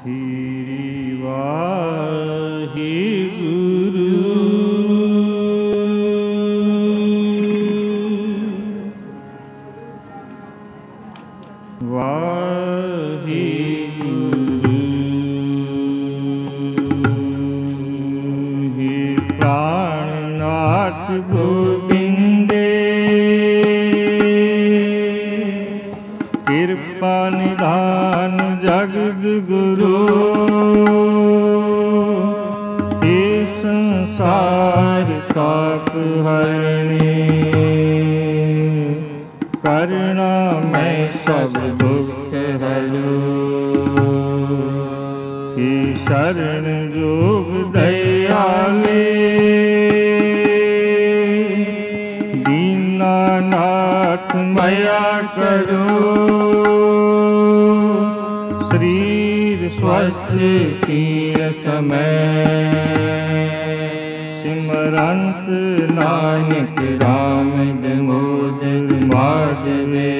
श्री वाहिगुरु वाहिगुरु। हे प्राणनाथ गोविंदे कृपा निधान जगद गुरु। हे संसार ताप हरणे करुणा मैं सब दुख हरो। हे शरण जोग दयाले दीनानाथ मया करो। शरीर स्वस्थ तीर समय सिमरंत नानक राम दामोदर माधवे।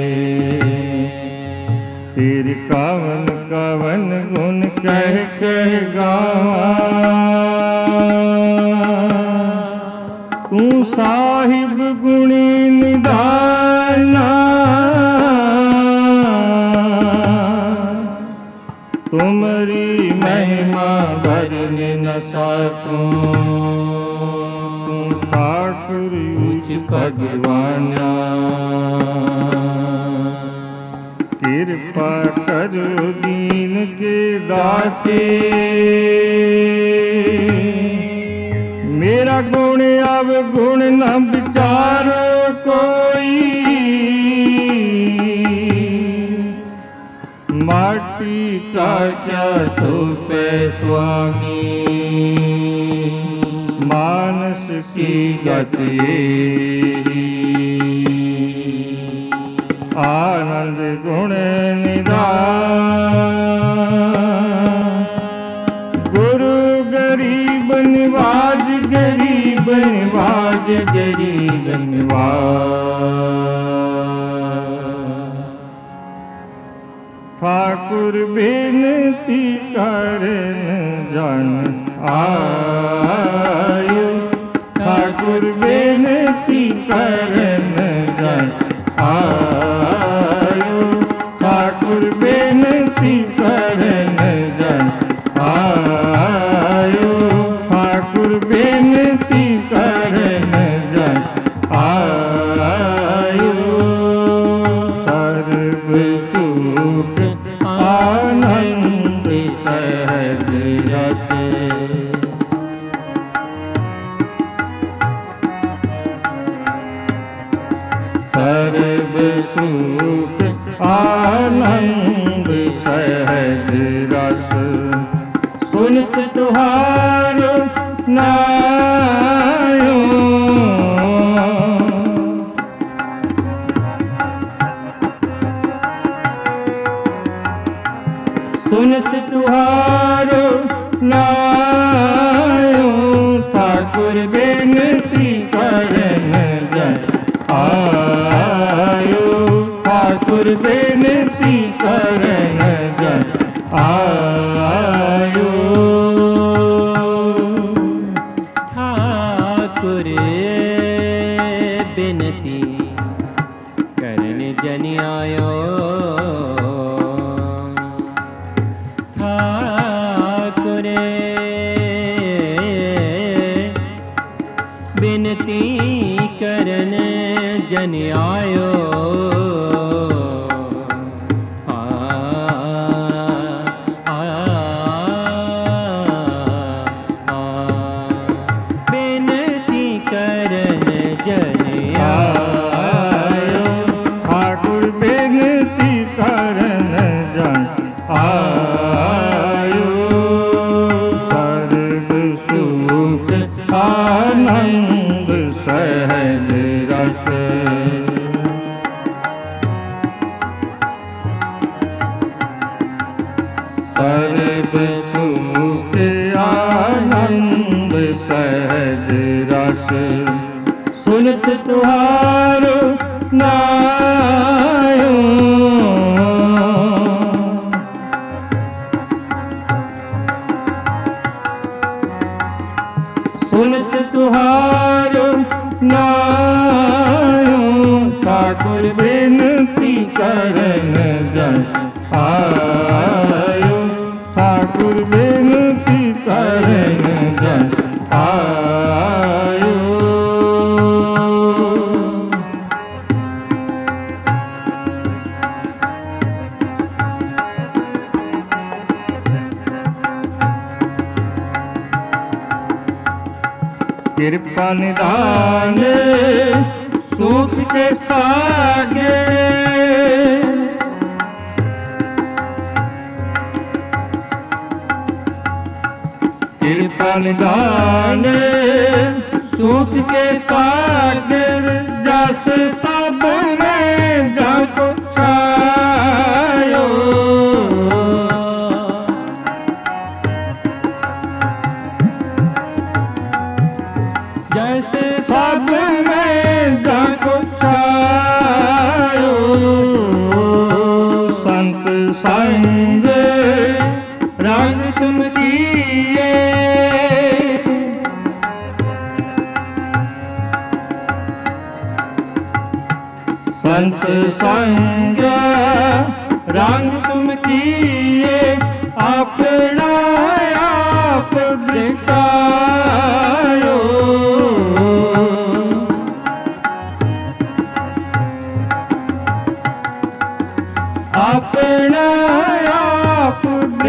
तेरे कवन कवन गुण कह कह गावा। तू साहिब गुणी निधाना तुमरी महिमा भरन न सकूं। तुम ठाकुर उच्च भगवाना कृपा करो दीन के दाते। मेरा गुण अवगुण न विचारो कोई। माटी का क्या तो पे स्वामी मानस की गति। आनंद गुण निधान गुरु गरीब निवाज गरीब निवाज गरीब निवाज। ठाकुर बेनती करन जन आयो। ठाकुर बेनती करन जन आयो। ठाकुर बेनती करन जन आयो। ठाकुर बेनती करन जन आयो। सर्व सुख आनंद सहज रस सर्व सुख आनंद सहज रस। सुनत तुहारो नायो। सुनत तुहारो नायो। ठाकुर बेनती करन जन आयो। ठाकुर बेनती करन जन आयो। ठाकुर बेनती करन जन आयो। ठाकुर बेनती करन जन आयो। बेनती करन जन आयो। ठाकुर बेनती करन जन आयो। सर्व सुख आनंद सहज रस सर्व सुख आनंद सहज रस। सुनत तुहारो नायो। तुहारो नायो ठाकुर बिनती करन जन आयो ठाकुर बिनती करन जन आयो। कृपा निदान सूख के सागे कृपा निदान सूख के सागर जस सब में जप छायो जैसे सब में जप छायो संत संग रंग तुम किए संत संग रंग तुम किए अपना आप दिखायो अपना आप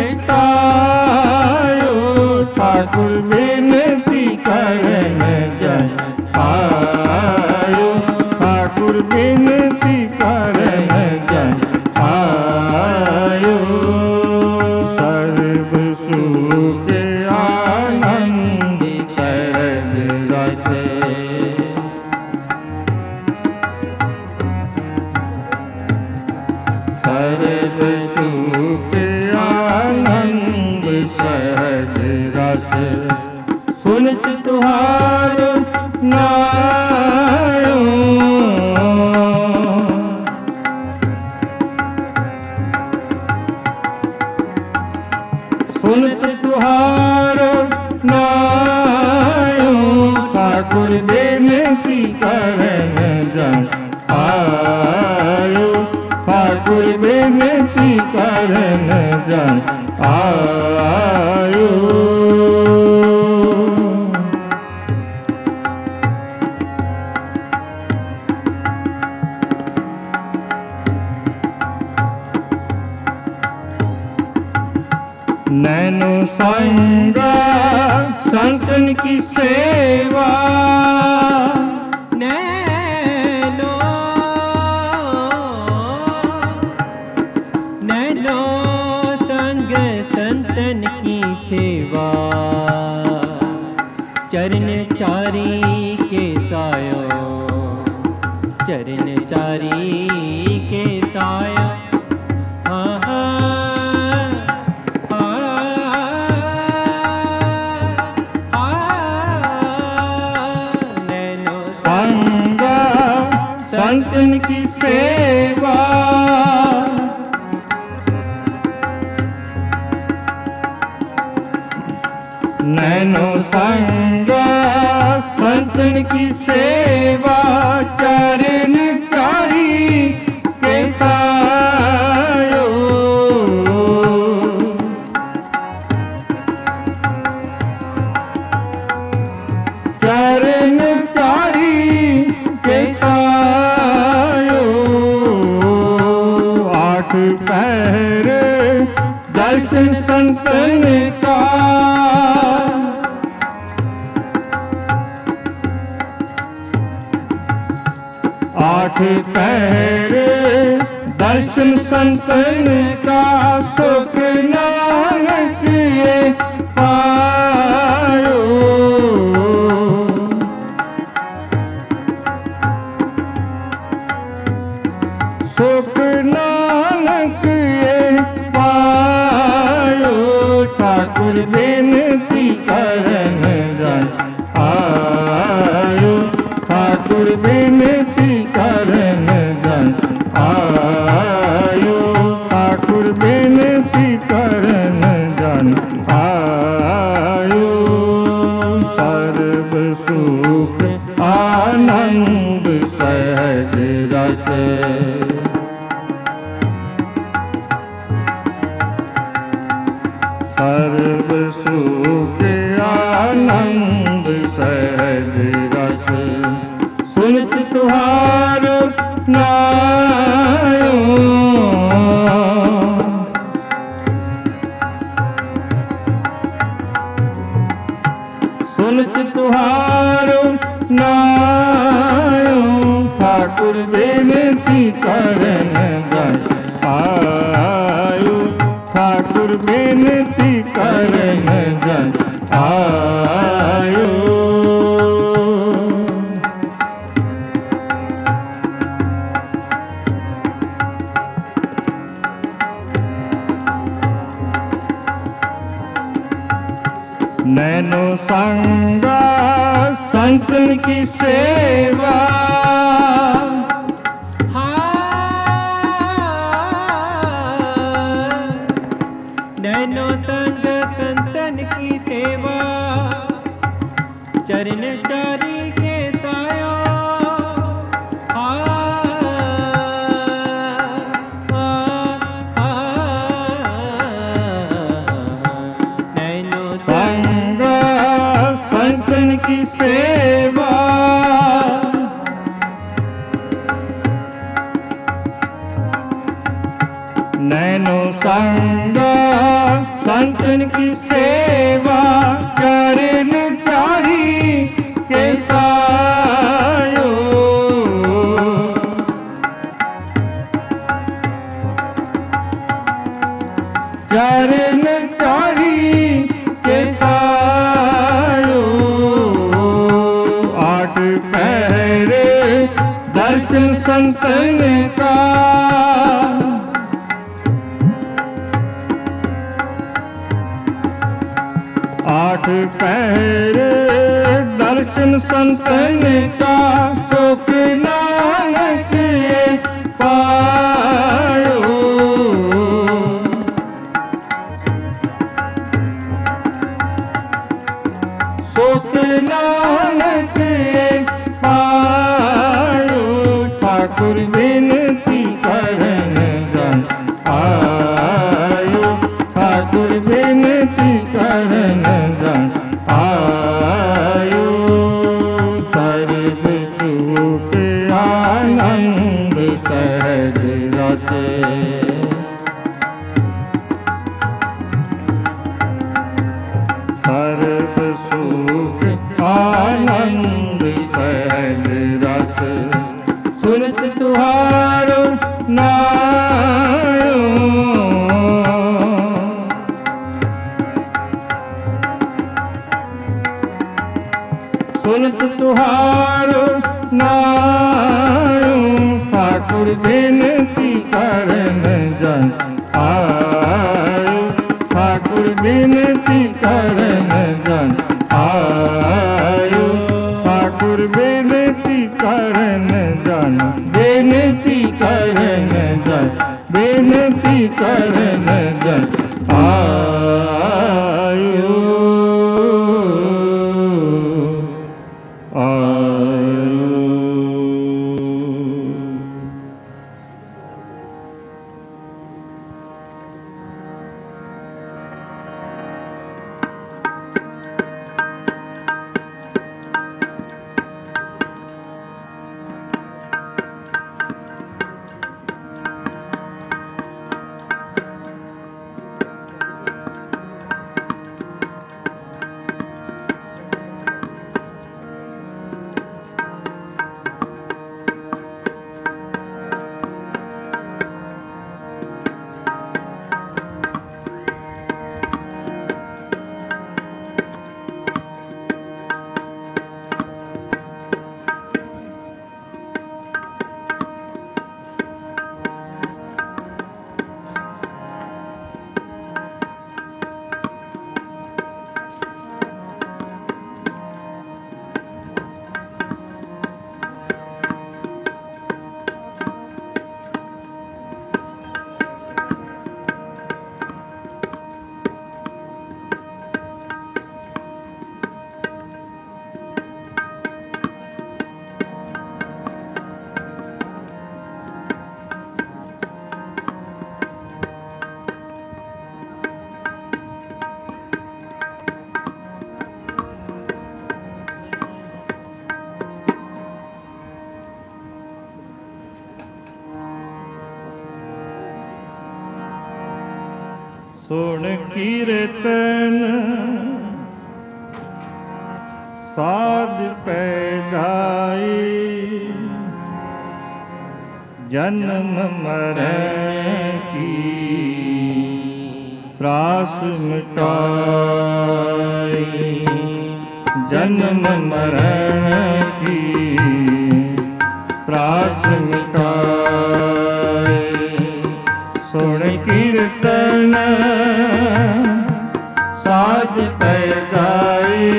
दिखायो ठाकुर बिनती करन जन आयो ठाकुर बिनती करन जन आयो। सर्व सुख आनंद सहज रस सर्व सुख आनंद सहज रस सुनत तुहारो नायो सुनत तुहारो नायो ठाकुर बिनती करन जन आयो ठाकुर बिनती करन जन आयो। नैनो संगा संतन की सेवा नैनो नैनो संग संतन की सेवा चरण चारी के सायो चरण चारी के सायो संतन की सेवा नैनो संग संतन की सेवा चरण चारी के सायो चरण चारी के सायो आठ पैर दर्शन संतन का आठ पैर दर्शन संतन का सुख नानक ये पायो सुख नानक ये पायो ठाकुर बिनती करन जन आयो ठाकुर बिनती करन जन आयो ठाकुर बिनती करन जन आयो सर्व सुख सर्व सुख आनंद सहज रस सुनत तुहारो नायो। सुनत तुहारो नायो ठाकुर बेनती करन दस आयो। ठाकुर बेनती करन दस आयो। नैनो संगा संतन की सेवा नैनो संग संतन की सेवा चरण चारी के साया नैनो संग संतन की सेवा नैनो संग संतन की सेवा करन चाही के सायो। चरण चाही के सायो। आठ पहरे दर्शन संतन का आठ पहरे दर्शन संतन का सुख नानक पायो। सुख नानक पायो। ठाकुर बिनती करन जन आयो। ठाकुर बिनती करन जन आयो। सर्व सुख आनंद सहज रस सर्व सुख आनंद सहज रस सुनत तुहारो नायो। सुनत तुहारो नायो ठाकुर बिनती करन जन आयो। ठाकुर बिनती करन जन आयो। ठाकुर बिनती करन जन बिनती करन जन बिनती करन जन आयो। सुन कीर्तन साध पै जाए, जन्म मरण की त्रास मिटाए, जन्म मरण की त्रास मिटाए। सुन कीर्तन साध पै जाए,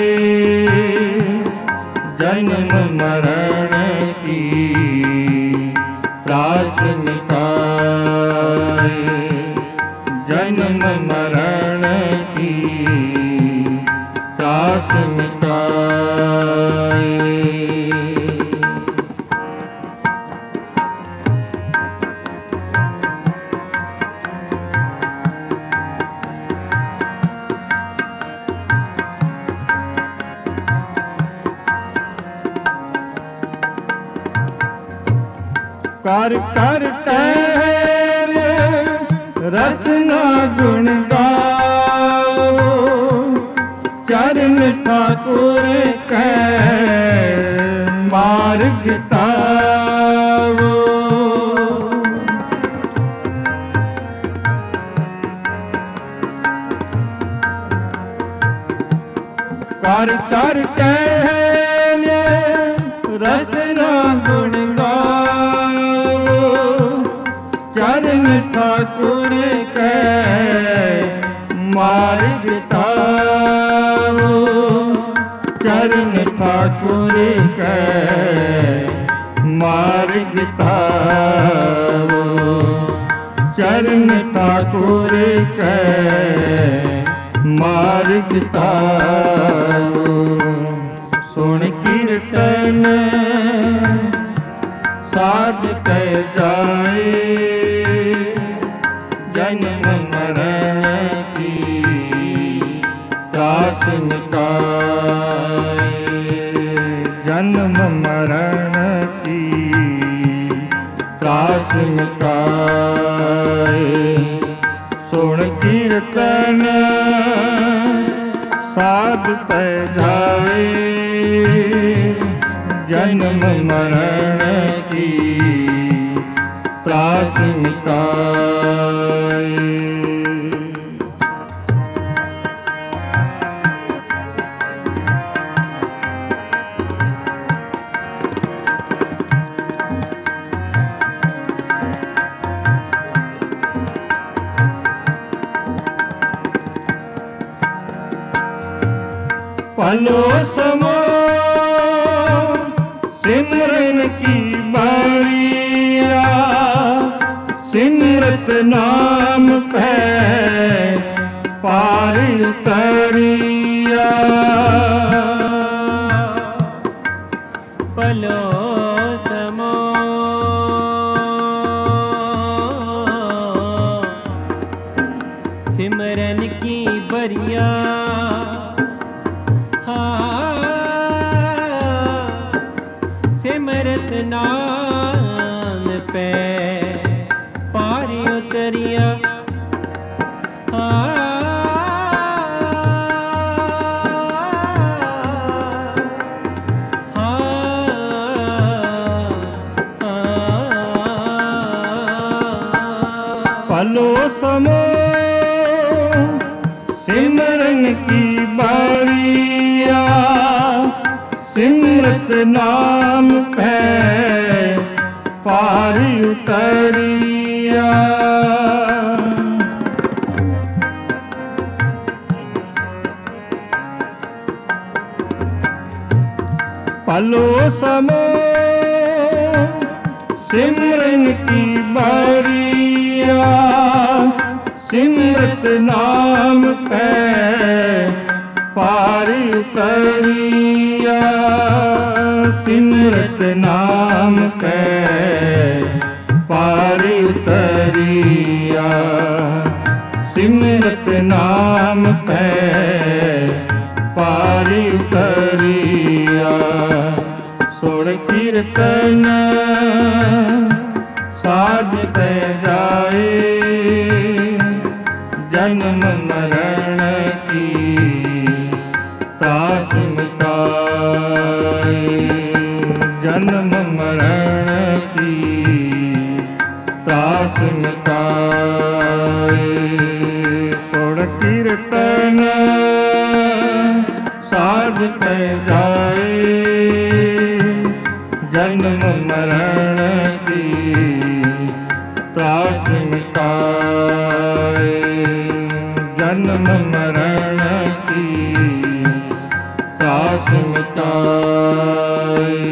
जन्म मरण की त्रास मिटाए, जन्म मरण की त्रास मिटाए। कर कर टहल रसना गुण गाओ, चरण ठाकुर कै मार्ग ताओ। कर कर टहल रसना गुण गाओ, चरण ठाकुर कै मार्ग ताओ, चरण ठाकुर कै मार्ग ताओ, चरण ठाकुर कै मार्ग ताओ। सुन कीर्तन साध पै जाए, जन्म मरण की त्रास मिटाए, जन्म मरण की त्रास मिटाए। सुन कीर्तन साध पै जाए, जन्म मरण की त्रास मिटाए। पलो समो सिमरन की बारिया, सिमरत नाम पे पार उतरिया। पलो समो सिमरन की बरिया, सिमरत नाम पे पार उतरिया। पलो समो सिमरन की बारिया, सिमरत नाम पे पार उतरिया। पलो समो सिमरन की बारिया, सिमरत नाम पे पार उतरिया, सिमरत नाम पे पार उतरिया, सिमरत नाम पे पार उतरिया। सुन कीर्तन साध पै जाए, जन्म मरण की त्रास मिटाए, जन्म मरण की त्रास मिटाए। सुर कीर्तन साध पे जाए, जन्म मरण की त्रास मिटाए, जन्म मरण की त्रास मिटाए।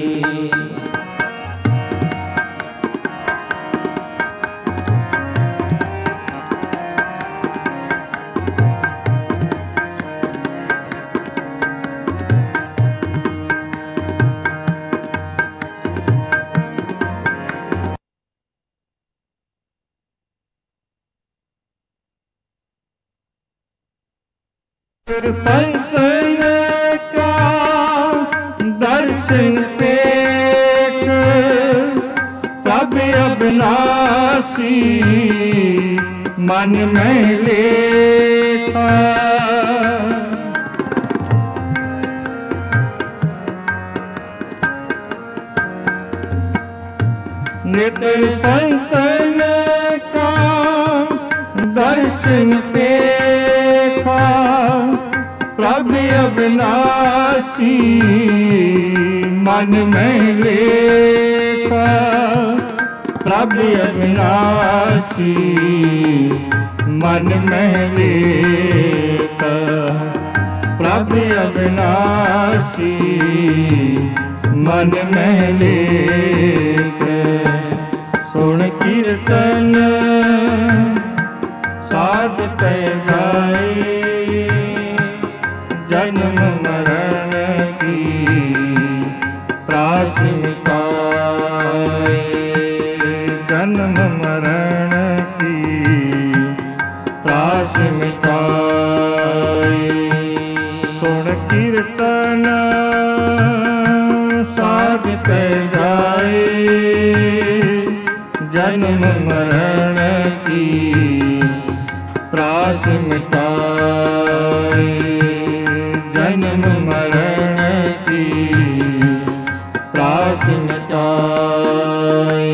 संतन का दर्शन पेट तब अविनाशी मन में लेता। नित्य संतन का दर्शन पेखा प्रभु अविनाशी मन में लेखा, प्रभु अविनाशी मन में लेखा, प्रभु अविनाशी मन में लेखा। सुन कीर्तन साध पे जाए, जन्म मरण की त्रास मिटाए, जन्म मरण की त्रास मिटाए। सुन कीर्तन साध पे जाए, जन्म मरण की त्रास मिटाए, जन्म मरण की त्रास मिटाए।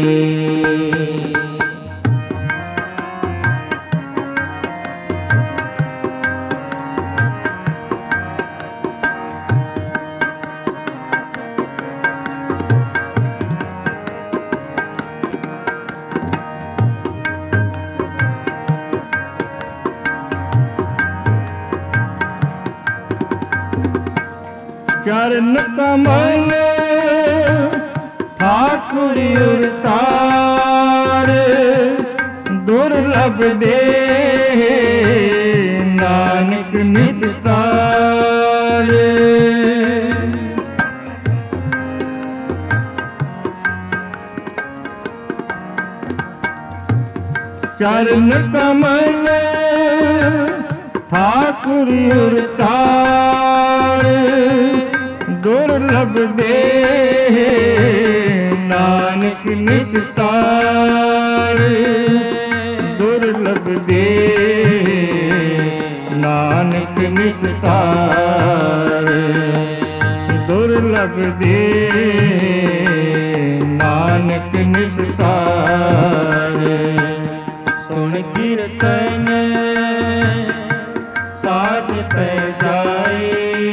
चरण कमल ठाकुर उतार, दुर्लभ दे नानक निस्तार। चरण कमल ठाकुर उतार, दुर्लभ दे नानक निस्तार, दुर्लभ दे नानक निस्तार, दुर्लभ दे नानक निस्तार। सुन कीर्तन साध पे जाए,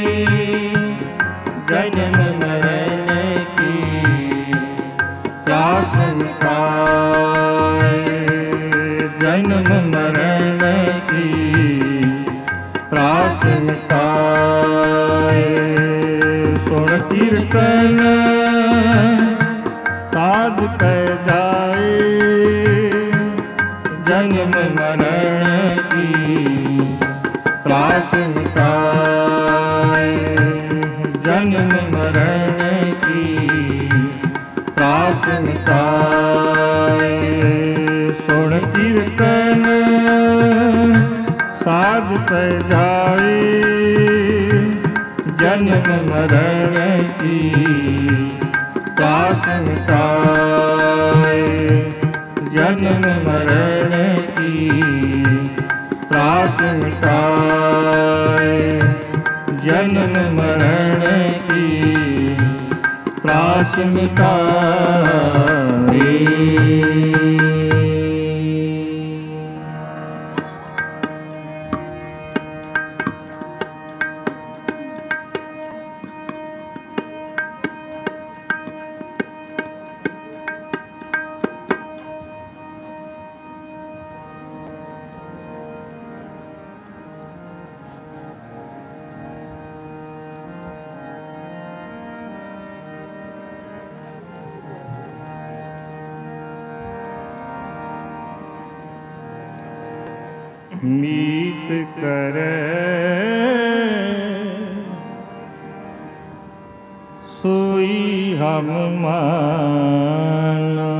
जन्म मरण की त्रास मिटाए, जन्म मरण की त्रास मिटाए। सुन कीर्तन साध पे जाए, जन्म मरण की त्रास मिटाए, जन्म मरण की त्रास मिटाए। सुन कीर्तन साध पे जाए, जन्म मरण की त्रास मिटाए, जन्म मरण की त्रास मिटाए, जन्म मरण की त्रास मिटाए। मीत करे सोई हम माना,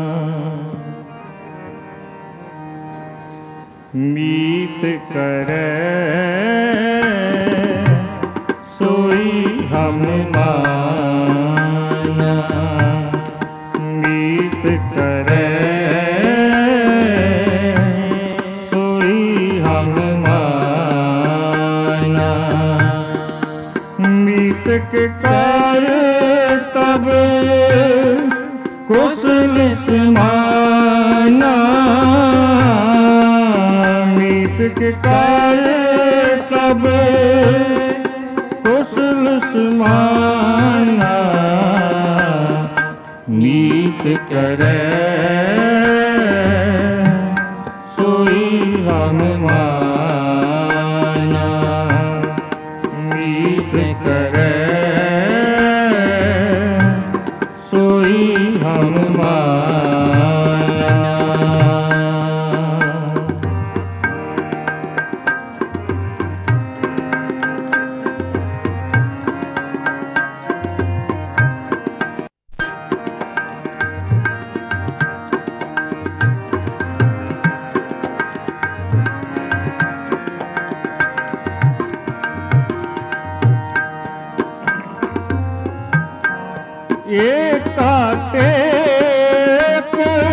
मीत करे सोई हम माना, मीत करे के कार तब कुशल समाना, मीत के कार तब कुशल समाना, मीत करे सोई हम माना, मीत करे हम माना। एका टेक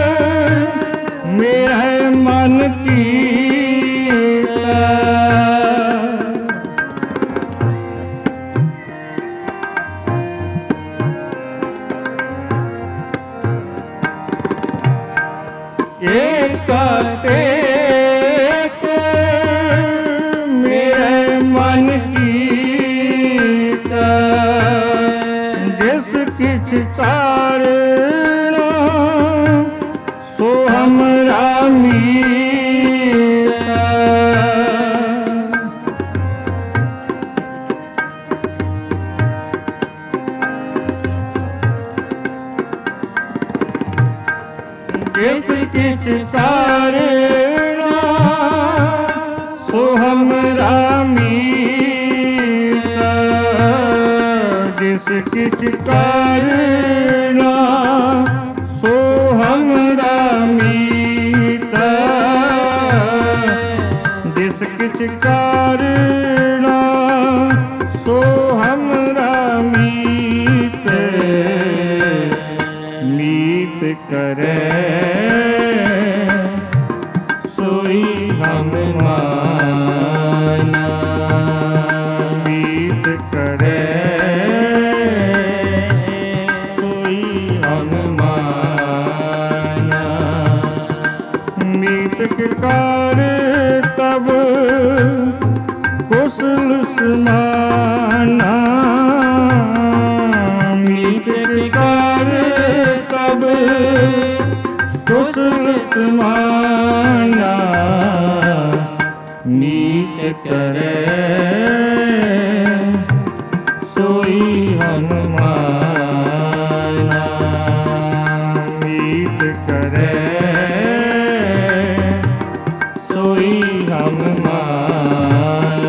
मेरे मन की, एका टेक मेरे मन की, जिस किछ चारना सो हमरा मीता, जिस किछ चारना सो हमरा मीता, जिस किछ करना सो हमरा मीता, जिस किछ करना सो हमरा मीत, मीत करे सोई हम माना, मीत करे कार तब कुशल समाना, मीत कार तब कुशल समाना, मीत करे सोई हम माना, मीत करे सोई हम माना।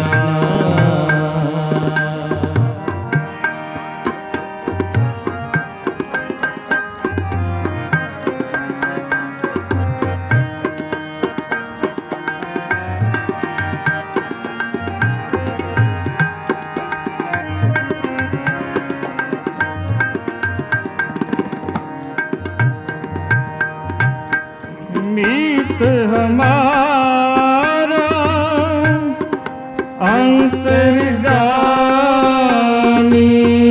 अंतर्गामी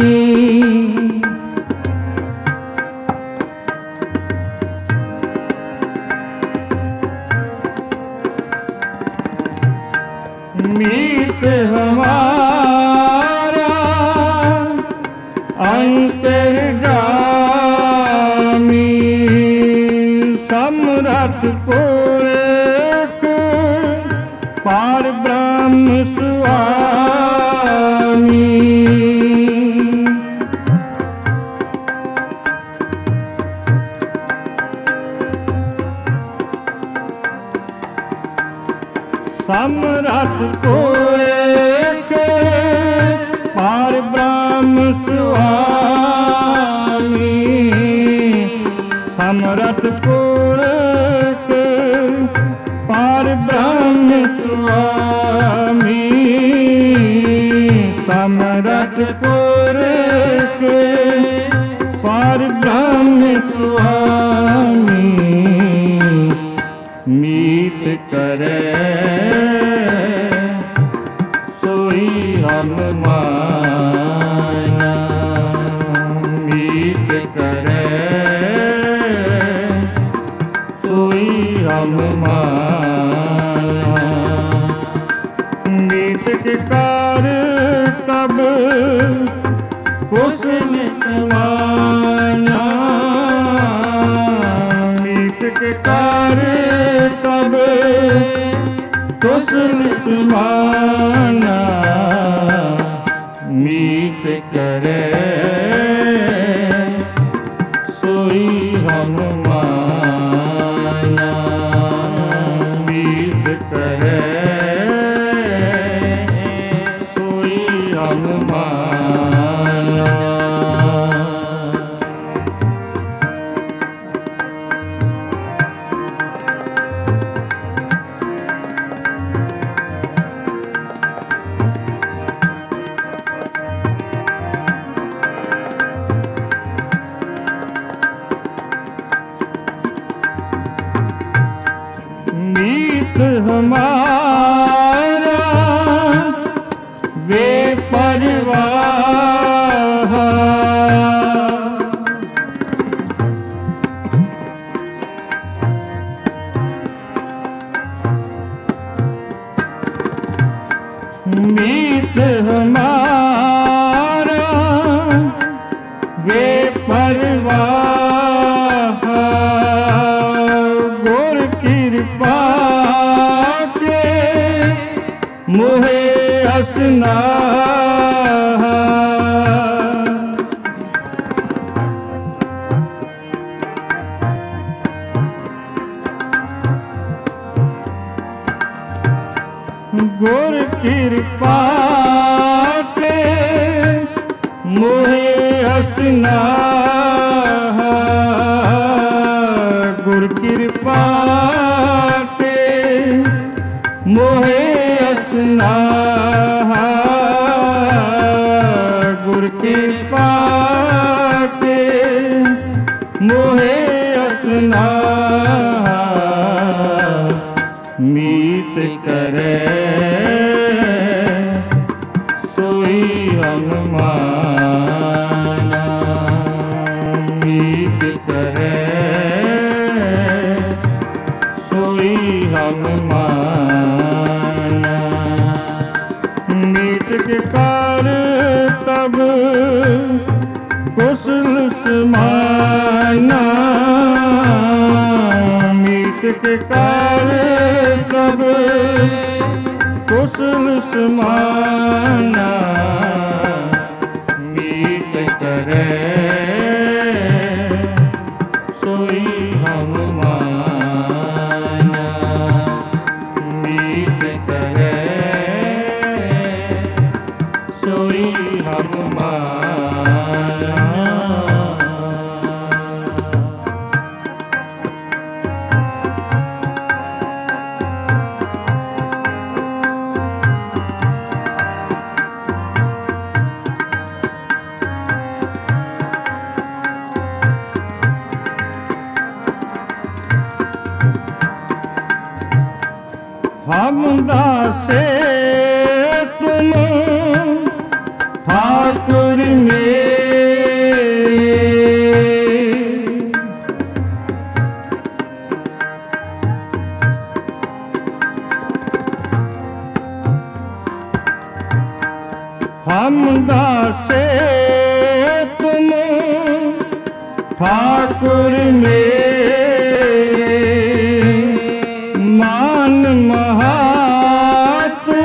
मीत हमारा अंतर्गामी समरथ पुरख पार ब्रह्म स्वामी समरथ पुरख पार ब्रह्म स्वामी समरथ पुरख पार ब्रह्म स्वामी समरथ पुरख पार ब्रह्म स्वामी मीत करे सोई हम माना मीत करे सोई हम माना मीत के कार तब कुशल माना मीत के कार तब कुशल माना मीत करे सोई हम माना मीत करे सोई हम माना मीत हमारा वे परवाह मीत हमारा वे परवाह गुर कृपा के मोहे हसना गुर कृपा के मोहे हसना गुर कृपा के मोहे हसना गुर कृपा के मोहे हसना मीत करे सोई हम माना मीत करे सोई हम माना मीत के कार तब कुशल समाना मीत के कार तब कुशल समाना मीत करे सोई हम माना मीत करे सोई हम माना रामदासे तुम ठाकुर मेरे, मान महात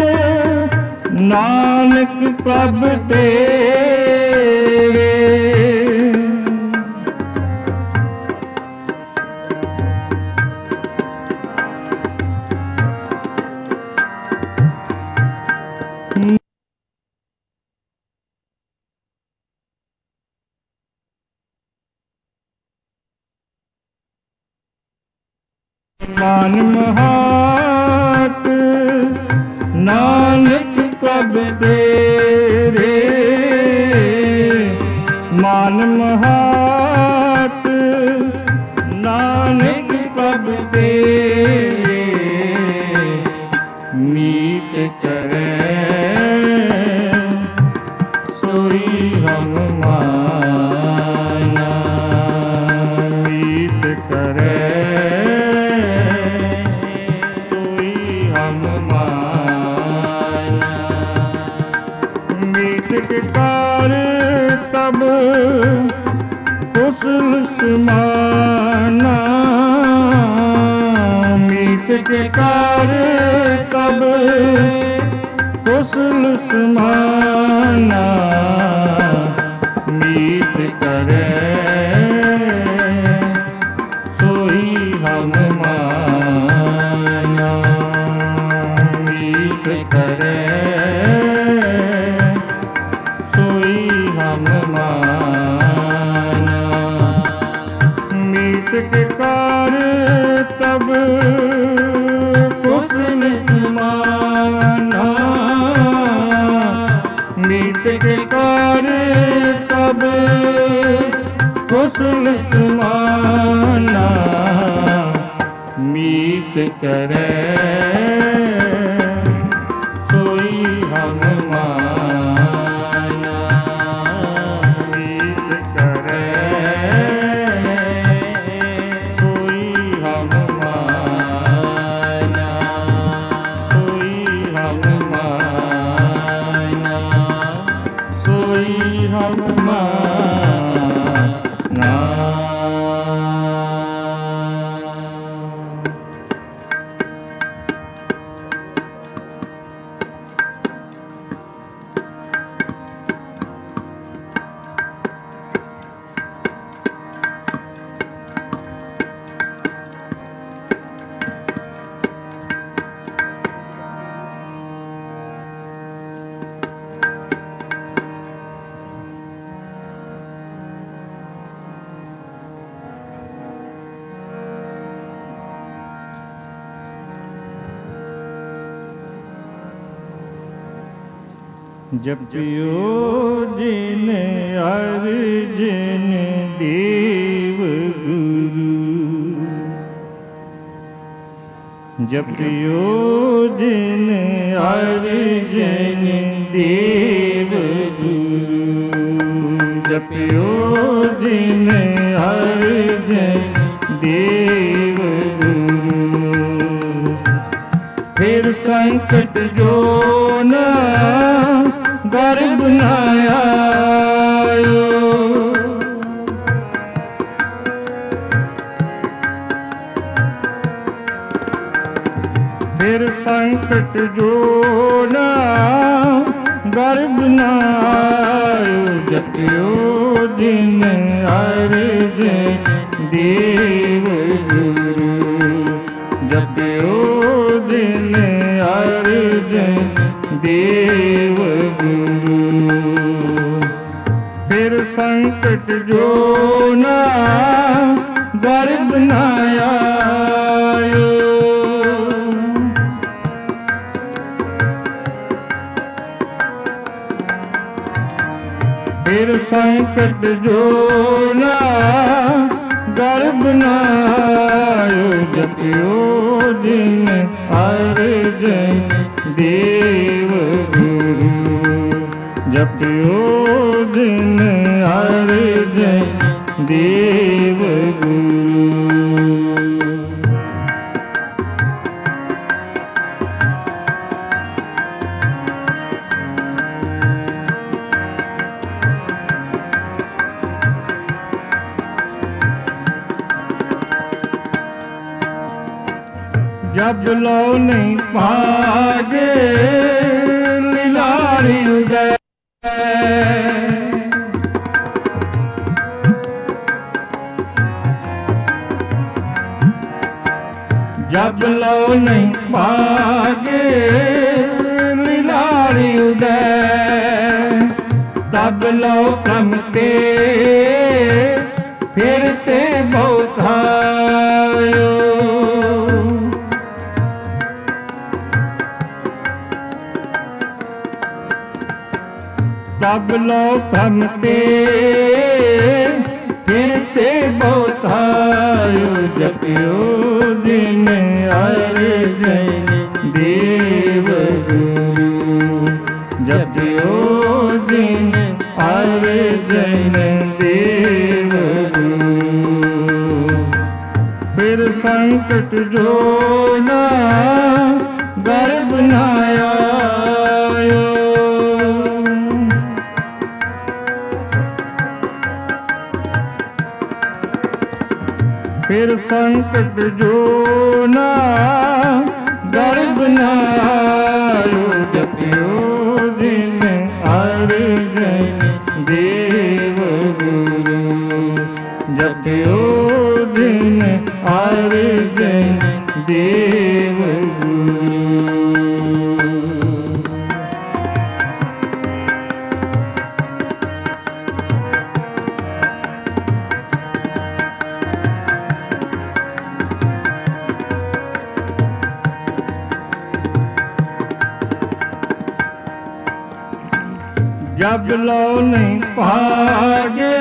नानक प्रभ तेरे। मान महात नानक प्रभ तेरे, मान महात नानक प्रभ तेरे। मीत करे सोई हम माना, मीत करे कार तब कुशल समाना, मीत के कार तब कुशल समाना। मीत करे सोई हम माना, मीत करे हम माना। मीत के कार तब कुशल समाना, मीत के कार तब कुशल समाना। मीत करे सोई हम माना, जपियो जिन अर्जन देव गुरु, जपियो जिन अर्जन देव गुरु, जपियो जिन अर्जन देव गुरु। फिर संकट जो न गर्भ न आयो, फिर संकट जो न गर्भ न आयो। जपियो जिन अर्जन देव गुरु, जपियो जिन अर्जन देव गुरु। फिर संकट जो न गर्भ न आयो, फिर संकट जो न गर्भ न आयो। जपियो जिन अर्जन देव गुरु, जपियो जिन अर्जन देव गुरु। जब लो नहीं पागे लीलारी उदय जब लो नहीं पागे लीलारी उदय तब लो कमते फिरते बहुत आयो तब लो कमते फिरते बहुत आयो जपियो दिन हरे जैन देव गुरु जपियो दिन हरे जैन देव गुरु फिर संकट जो ना गर्भ न आयो फिर संकट जो ना गर्भ न आयो जपियो दिन हरे जैन देव गुरु जपियो दिन हरे जैन देव गुरु जब लो नहीं पागे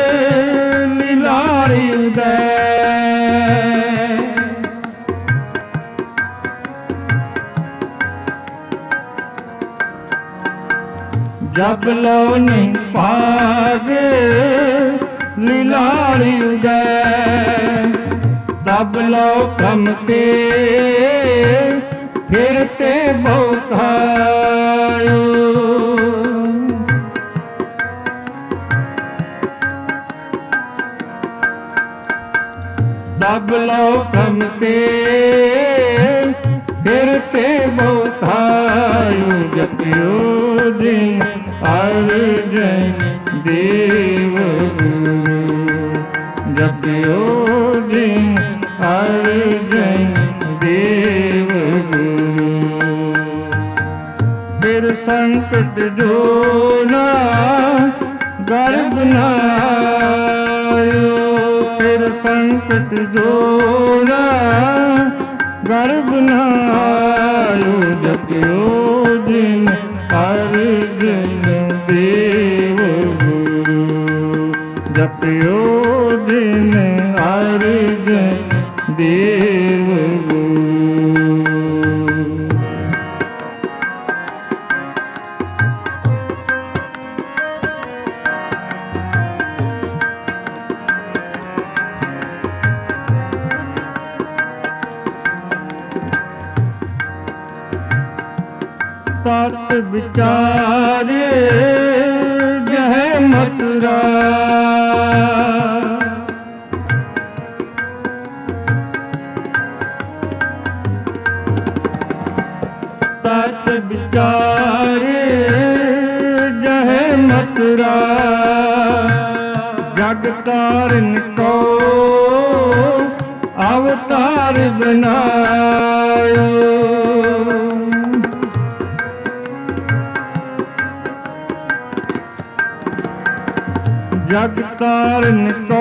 लीलारी उदय जब लो नहीं पागे लीलारी उदय तब लो कमते फिरते बहुत आयो तब लो कमते फिरते बहुत आयो जपियो दिन हरे जैन देव गुरु जपियो दिन हरे जैन देव गुरु फिर संकट जो ना गर्भ न आयो फिर संकट जो ना गर्भ न आयो जपियो दिन हरे जैन देव गुरु जपियो दिन हरे जैन देव गुरु तत् विचारे जय मथुरा तत् विचारे जय मथुरा जग तारन को अवतार बनायो जग तारन को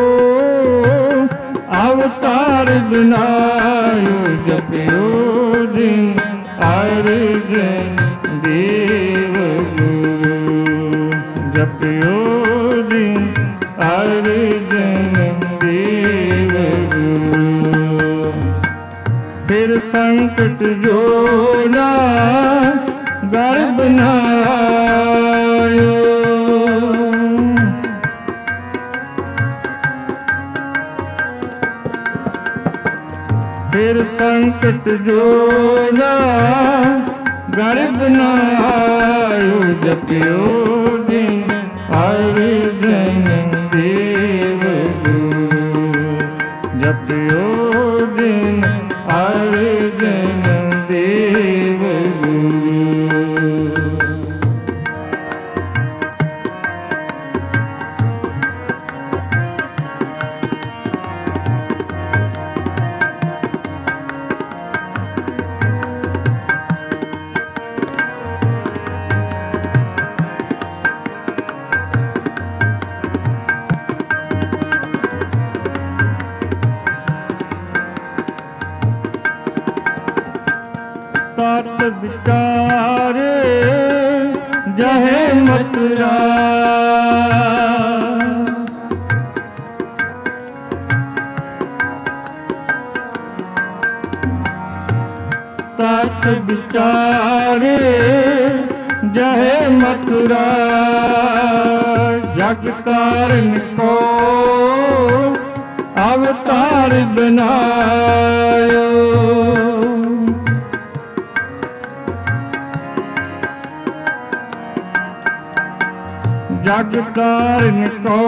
अवतार बनायो जपियो दिन हरे जैन देव गुरु जपियो दिन हरे जैन देव गुरु फिर संकट जो ना गर्भ न आयो फिर संकट जो ना गर्भ न आयो जपियो दिन हरे जैन देव गुरु जपियो दिन हरे ਵਿਚਾਰੇ ਜਹੇ ਮਥੁਰਾ। ਤਤ ਵਿਚਾਰੇ ਜਹੇ ਮਥੁਰਾ। ਜਗ ਤਾਰਨ ਕੋ ਅਵਤਾਰ ਬਨਾਇਓ। ਜਗ ਤਾਰਨ ਕੋ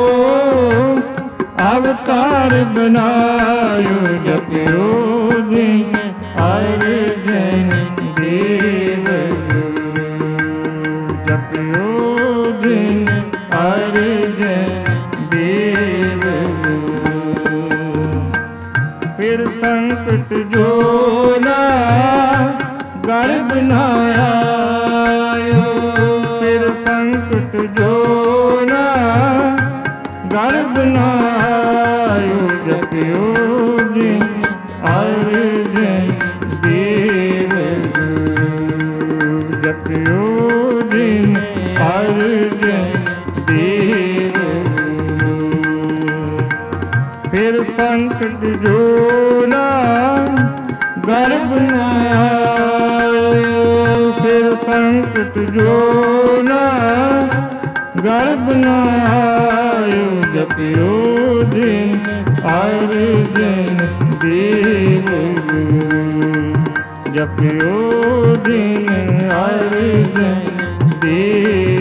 ਅਵਤਾਰ ਬਨਾਇਓ। ਜਪਿਓ ਦਿਨ ਹਰ ਜਨ ਦੇਵ ਗੁਰੂ। ਜਪਿਓ ਦਿਨ ਹਰ ਜਨ ਦੇਵ ਗੁਰੂ। ਫਿਰ ਸੰਕਟ ਜੋ ਨਾ ਗਰਭ ਨਾ ਆਇਓ। ਫਿਰ ਸੰਕਟ ਜੋ ਨਾ ਗਰਭ ਨਾ ਆਇਓ। ਜਪਿਓ ਦਿਨ ਹਰ ਜਨ ਦੇਵ ਗੁਰੂ। ਜਪਿਓ ਦਿਨ ਹਰ ਜਨ ਦੇਵ ਗੁਰੂ। ਫਿਰ ਸੰਕਟ ਜੋ ਨਾ ਗਰਭ ਨਾ ਆਇਓ। ਫਿਰ ਸੰਕਟ ਜੋ ਨਾ ਗਰਭ ਨਾ ਆਇਓ। ਜਪਿਓ ਦਿਨ ਹਰ ਜਨ ਦੇਵ ਗੁਰੂ। ਜਪਿਓ ਦਿਨ ਹਰ ਜਨ ਦੇਵ।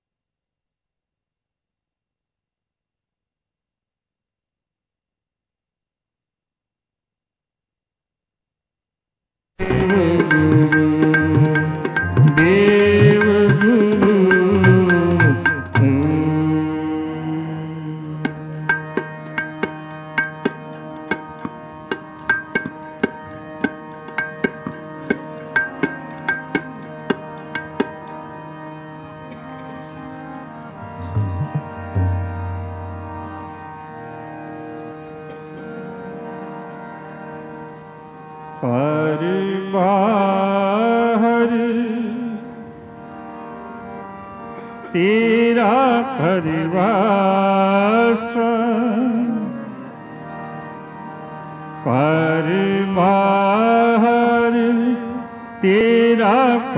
ਹਰ ਬਾਹਰ ਤੇਰਾ ਪਰਵਾਸ। ਹਰ ਬਾਹਰ ਤੇਰਾ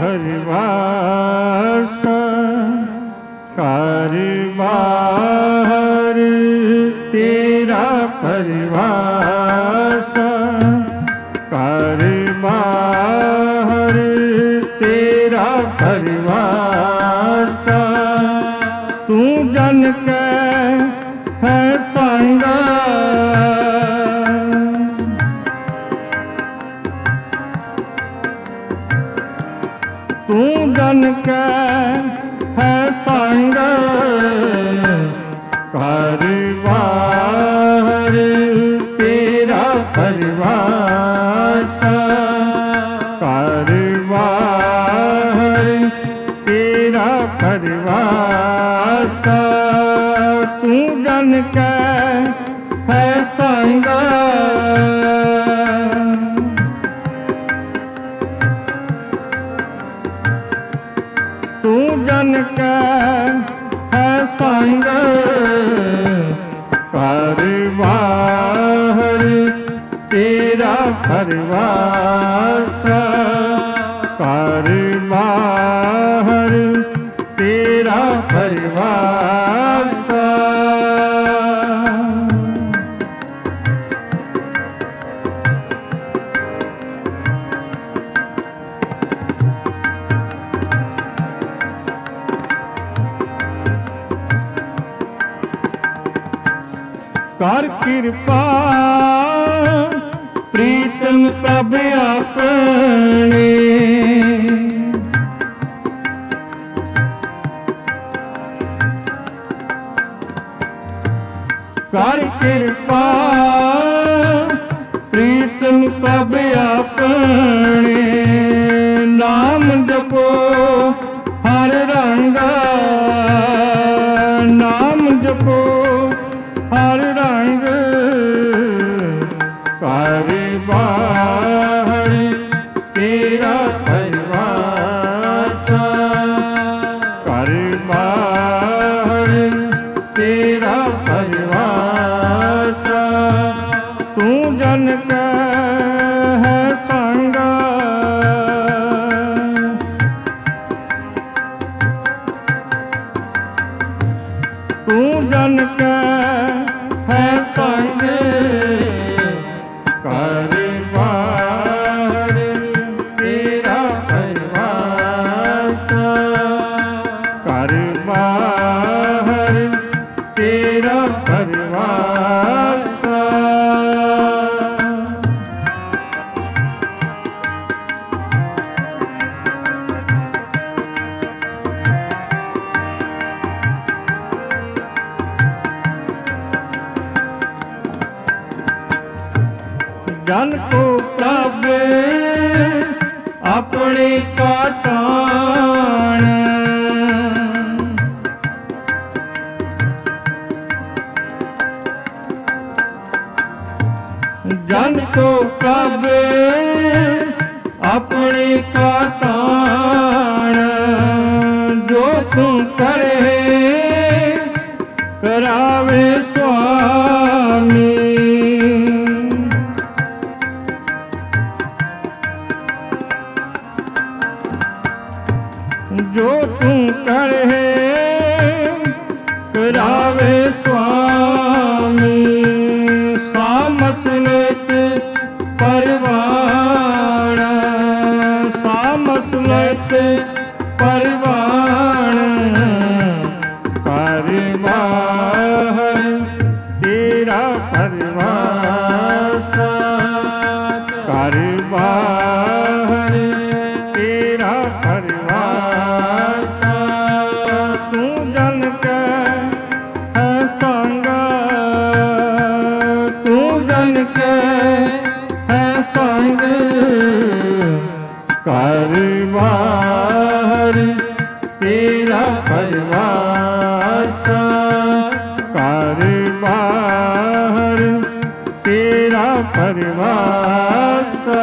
ਪਰਵਾਸ। ਹਰ ਬਾਹਰ ਤੇਰਾ ਪਰਵਾਸ। ਘਰ ਬਾਹਰ ਤੇਰਾ ਪਰਵਾਸ। ਤੂੰ ਜਨ ਕੈ ਹੈ ਸੰਗ। ਤੂੰ ਜਨ ਕੈ ਹੈ ਸੰਗ। ਘਰ ਬਾਹਰ ਤੇਰਾ ਪਰਵਾਸ। ਘਰ ਬਾਹਰ ਤੇਰਾ ਪਰਵਾਸ। ਤੂੰ ਜਨ ਕੈ ਹੈ ਸੰਗ। ਤੂੰ ਜਨ ਕੈ ਹੈ ਸੰਗ। ਘਰ ਬਾਹਰ ਤੇਰਾ ਪਰਵਾਸ। ਘਰ ਬਾਹਰ ਤੇਰਾ ਪਰਵਾਸ। ਕਰ ਕਿਰਪਾ ਪ੍ਰੀਤਮ ਪ੍ਰਭ ਆਪਣੇ। ਕਰ ਕਿਰਪਾ ਪ੍ਰੀਤਮ ਪ੍ਰਭ ਆਪਣੇ। ਨਾਮ ਜਪੋ ਹਰ ਰੰਗਾ। ਨਾਮ ਜਪੋ ਹਰ ਰੰਗ। ਘਰ ਬਾਹਰ ਤੇਰਾ ਪਰਵਾਸ। ਤੂੰ ਜਨ ਕੈ ਹੈ ਸੰਗ ਘਰ ਬਾਰ ਤੇਰਾ ਪਰਵਾਸ ਘਰ ਬਾਰ ਤੇਰਾ ਪਰਵਾਸ ਜਨ ਕੋ ਪ੍ਰਭ ਆਪਣੇ ਕਾਟਾਣ ਜਨ ਕੋ ਪ੍ਰਭ ਆਪਣੇ ਕਾਟਾਣ ਜੋ ਤੂੰ ਕਰੇ ਕਰਾਵੇ ਸੁਆਮੀ ਜੋ ਤੂੰ ਕਰੇ ਕਰਾਵੇ ਸੁਆਮੀ ਸਾਮਸ ਨਿਤ ਪਰਵਾਣ ਸਾਮਸ ਨਿਤ ਪਰਵਾਣ ਘਰ ਬਾਹਰ ਤੇਰਾ ਪਰਵਾਸ ਘਰ ਬਾਹਰ ਤੇਰਾ ਪਰਵਾਸ ਤੂੰ ਜਨ ਕੈ ਹੈ ਸੰਗ ਤੂੰ ਜਨ ਕੈ ਹੈ ਸੰਗ ਘਰ ਬਾਹਰ ਤੇਰਾ ਪਰਵਾਸ ਘਰ ਬਾਹਰ ਤੇਰਾ ਪਰਵਾਸ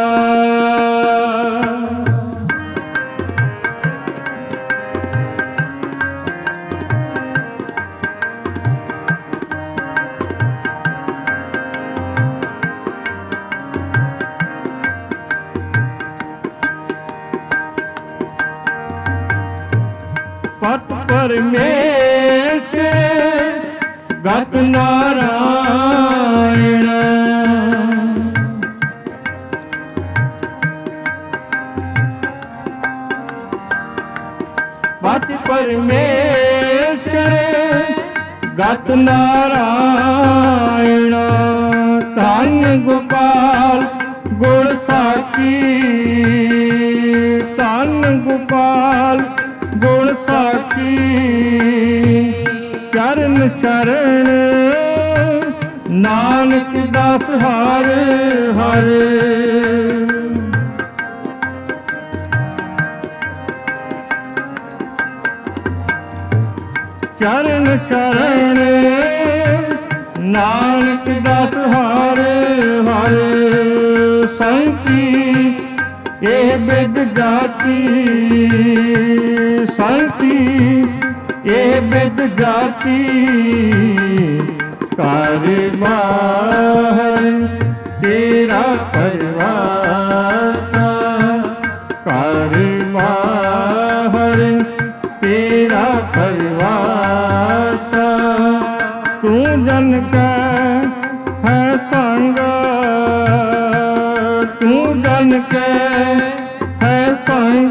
ਪਤ ਪਰਮੇਸ਼ ਗਤ ਨਾਰਾਇਣ ਪਤ ਪਰਮੇਸ਼ਰ ਗਤ ਨਾਰਾਇਣ ਧੰਨ ਗੋਪਾਲ ਗੁਣ ਸਾਖੀ ਧੰਨ ਗੋਪਾਲ ਗੁਣ ਸਾਖੀ ਚਰਨ ਚਰਨ ਨਾਨਕ ਦਾਸ ਹਰ ਹਰ ਚਰਨ ਚਰਨ ਨਾਨਕ ਦਾਸ ਹਰ ਹਰ ਸੰਤੀ ਇਹ ਬਿਦ ਜਾਤੀ ਸੰਤੀ ਇਹ ਬਿਦ ਜਾਤੀ ਘਰ ਬਾਹਰ ਤੇਰਾ ਪਰਵਾਸ ਘਰ ਬਾਹਰ ਤੇਰਾ ਪਰਵਾਸ ਤੂੰ ਜਨ ਕੈ ਹੈ ਸੰਗ ਤੂੰ ਜਨ ਕੈ ਹੈ ਸੰਗ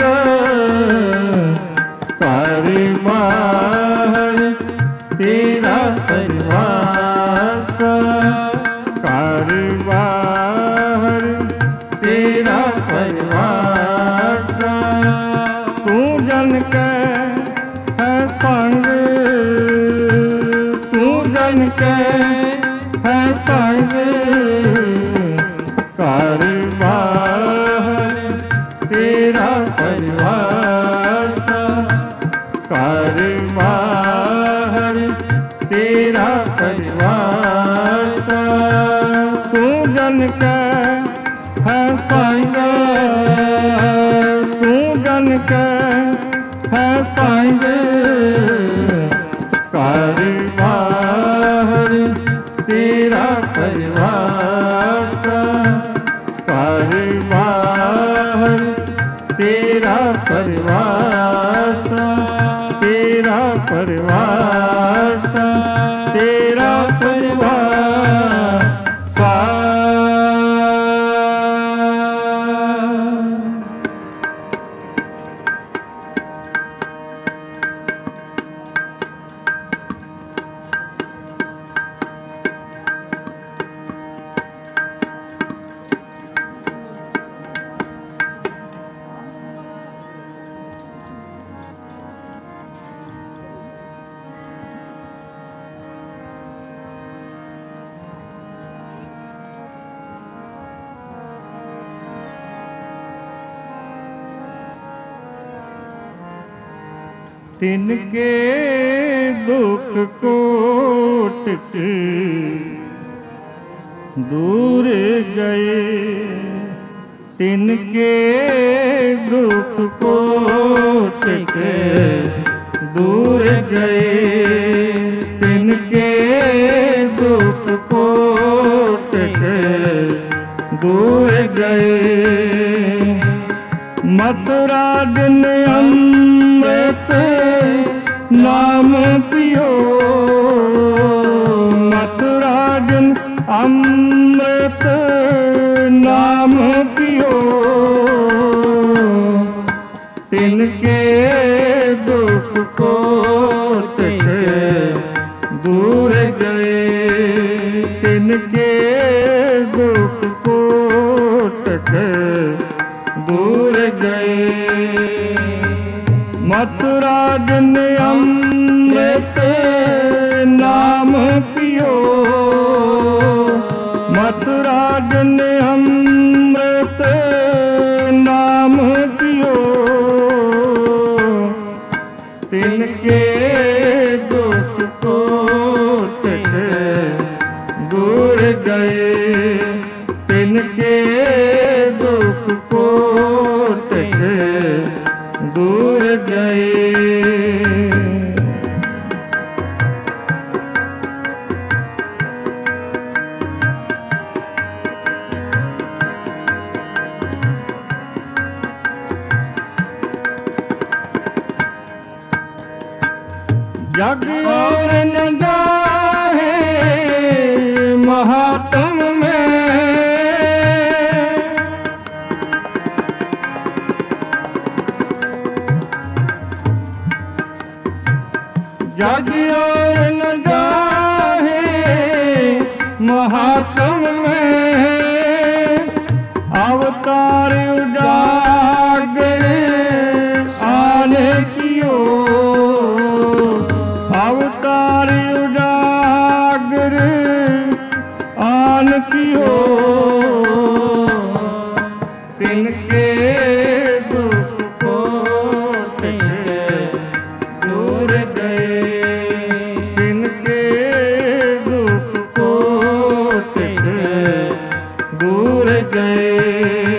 ਘਰ ਬਾਹਰ ਤੇਰਾ ਪਰਵਾਸ ਘਰ ਬਾਹਰ ਤੇਰਾ ਪਰਵਾਸ ਤੂੰ ਜਨ ਕੈ ਹੈ ਸੰਗ ਤੂੰ ਜਨ ਕੈ ਹੈ ਸੰਗ ਘਰ ਬਾਹਰ ਤੇਰਾ ਪਰਵਾਸ ਘਰ ਬਾਹਰ ਤੇਰਾ ਪਰਵਾਸ ਤੂੰ ਜਨ ਕੈ ਹੈ ਸੰਗ ਤੂੰ ਜਨ ਕੈ ਹੈ ਸੰਗ ਘਰ ਬਾਹਰ ਤੇਰਾ ਪਰਵਾਸ ਘਰ ਬਾਹਰ ਤੇਰਾ ਪਰਵਾਸ ਤੇਰਾ ਪਰਵਾਸ तिनके दुख कोटक दूर गए, तिनके दुख कोटक दूर गए, तिनके दुख कोटक दूर गए। मथुरा दिन अमृत नाम पियो, मथुरा दिन अमृत नाम पियो, तिनके दुख कोटक दूर गए, तिनके दुख कोटक दूर गए। मथुरा दिन अमृत नाम पियो, मथुरा दिन अमृत नाम पियो, तिनके दुख कोटक दूर गए, तिनके दुख कोटक दूर गए। जग और न जाहे महात्म में, जग और न जाहे महात्म में, अवतार उजागर आने कियो, अवतार उजागर आन कियो, तिनके दुख कोटक दूर गए, तिनके दुख कोटक दूर गए।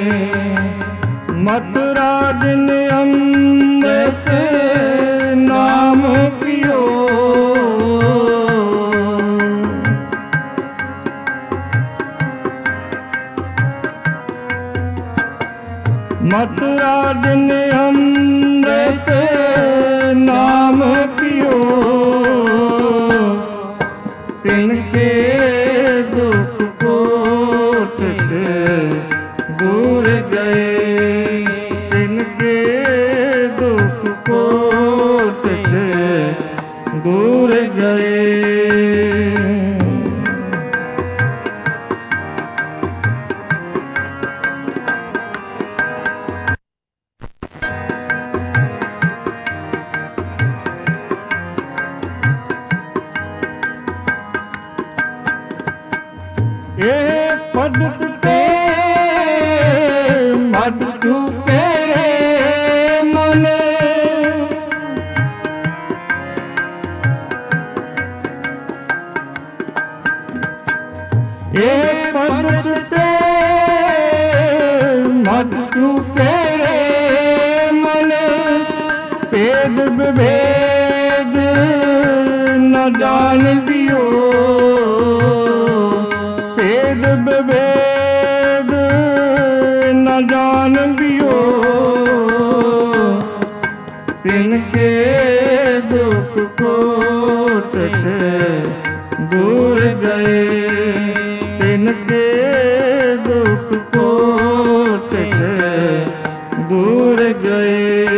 मथुरा दिन अमृत नाम पियो, मथुरा दिन अमृत नाम पियो, तिनके दुख कोटक दूर गए, तिनके दुख कोटक दूर गए। ये पद ते मद तू तेरे मन, ये पद ते मद तू तेरे मन, भेद विभेद न जान दियो, भेद विभेद न जान दियो, तिनके दुख कोटक दूर गए, तिनके दुख कोटक दूर गए।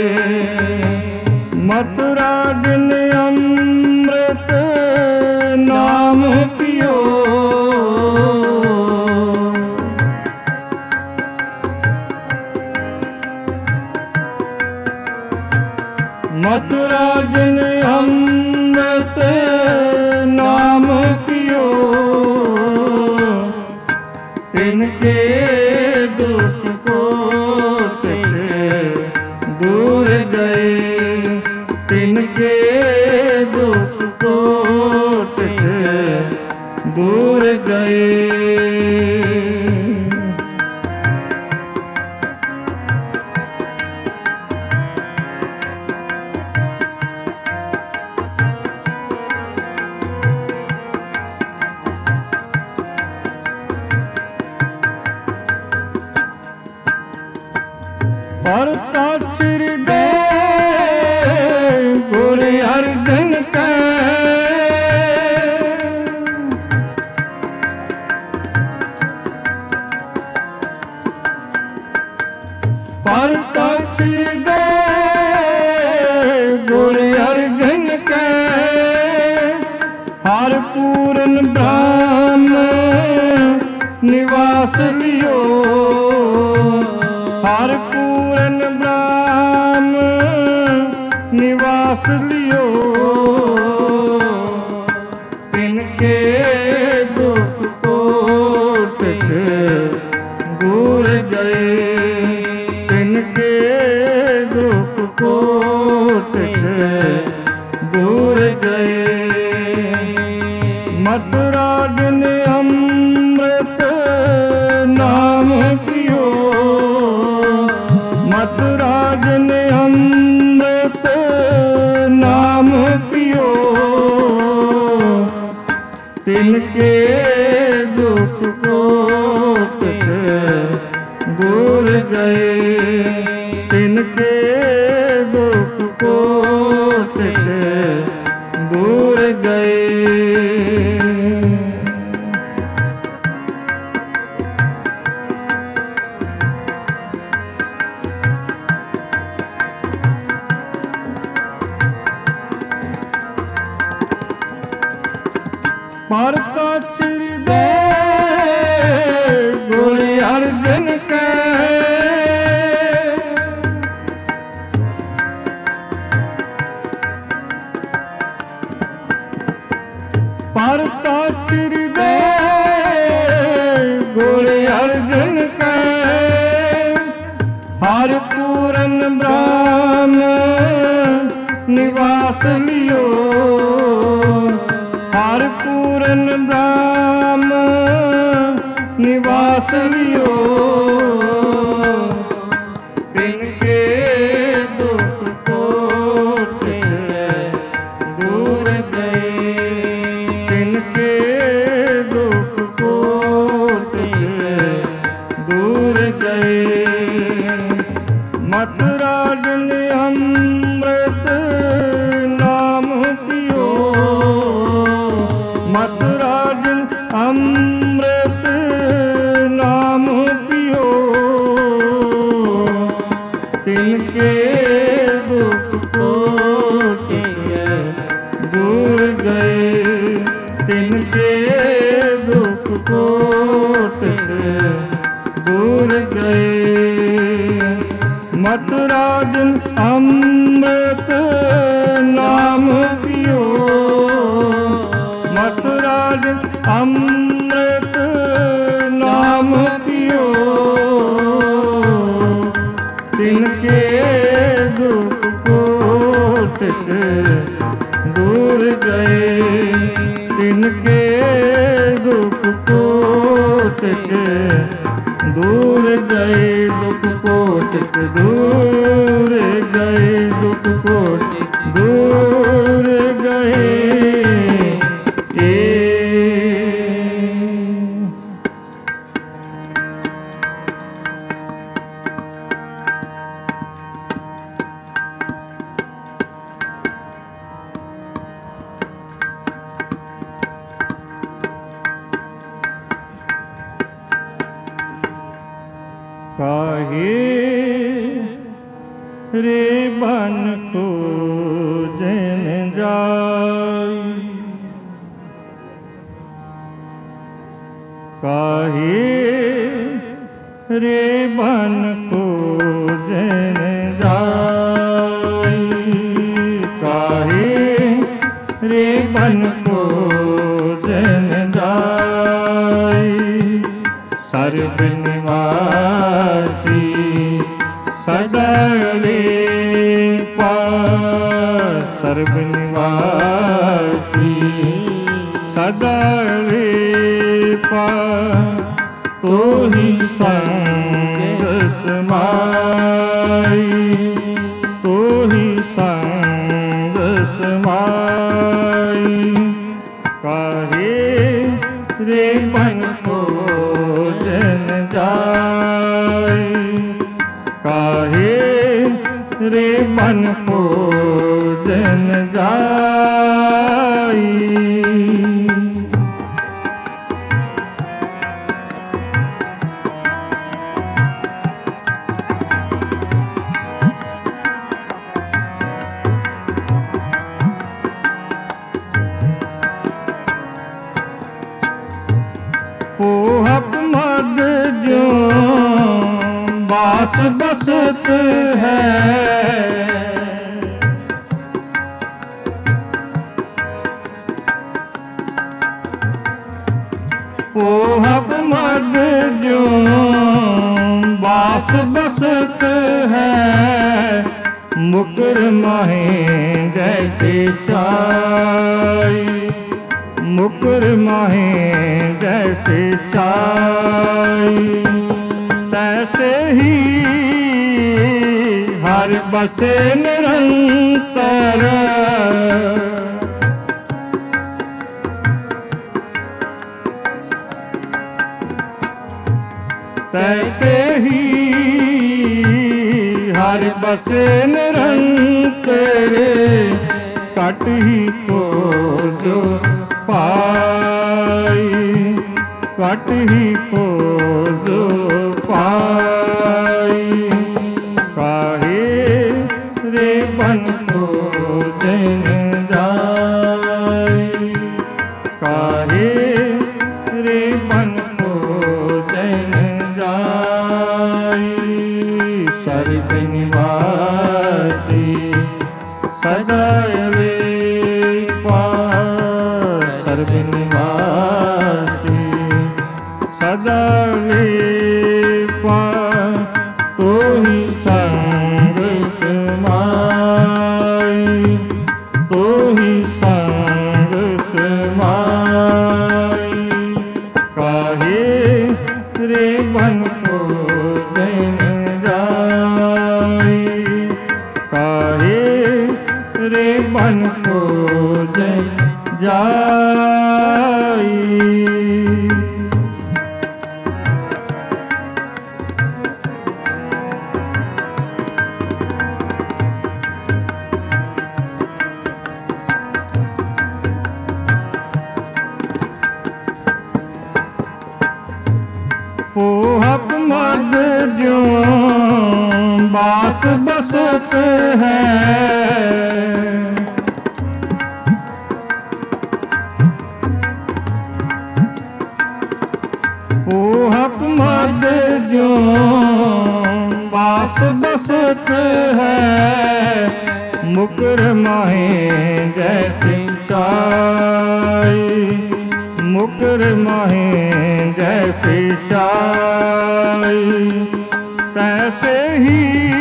मथुरा दिन अमृत नाम पियो, मथुरा दिन अमृत नाम पियो, तिनके दुख कोटक दूर गए, तिनके दुख कोट दूर गए। और साक्षर दे गुरु अर्जन के पर साक्षर दे गुरु अर्जन के हर पूर्ण ब्रह्म निवास लियो। हर पूर्ण ब्रह्म निवास लियो। तिनके दुख कोट दूर गए। तिनके दुख कोट दूर गए। मथुरा दिन अमृत नाम पियो। मथुरा दिन अमृत नाम पियो। तिनके दुख कोट दूर गए। तिनके दुख कोट दूर गए। पर साक्षर दे गुरु अर्जन के पर साक्षर दे गुरु अर्जन के हर पूर्ण ब्रह्म निवास लियो। हर पूर्ण ब्रह्म निवास लियो। तिनके दुख कोट दूर गए। तिनके दुख कोट दूर गए। मथुरा दिन अमृत नाम पियो। मथुरा दिन अमृत नाम पियो। तिनके दुख कोट दूर गए। तिनके दुख कोट दूर गए। मथुरा दिन अमृत नाम पियो। मथुरा दिन अमृत नाम पियो। तिनके दुख कोट दूर गए। तिनके दुख कोट दूर गए। दुख कोट दूर गए। दुख कोट दूर गए। काहे रे बन को जन जाई। काहे रे बन को जन जाई। काहे रे बन को जन जाई। सर्व निवासी सदले पार सर्वनिवासी सदा लेपा तो ही संग समाई, तो ही संग समाई। काहे रे मन को जन जाए, काहे रे मन को जन जाई। पोहप मद जो बास बसत है, पोहप मद जो बास बसत है, मुकुर माहे जैसे चाई, मुकुर माहे जैसे चाई। तैसे ही हर बसे निरंतर, तैसे ही हर बसे निरंतर। कट ही को जो पाई, कट ही को जो पाई। काहे रे बन को जन जाई, काहे रे बन को जन जाई। सर्वनिवासी सदा लेपा, सर्वनिवासी सदा लेपा तो ही संग समाई, तो ही संग समाई। काहे रे मन को जन जाई, काहे रे मन को जन जाई। पोहप मद जो बास बसत है, पोहप मद जो बास बसत है, मुकुर माहे जैसे चाई, मुकुर माहे जैसे चाई। तैसे ही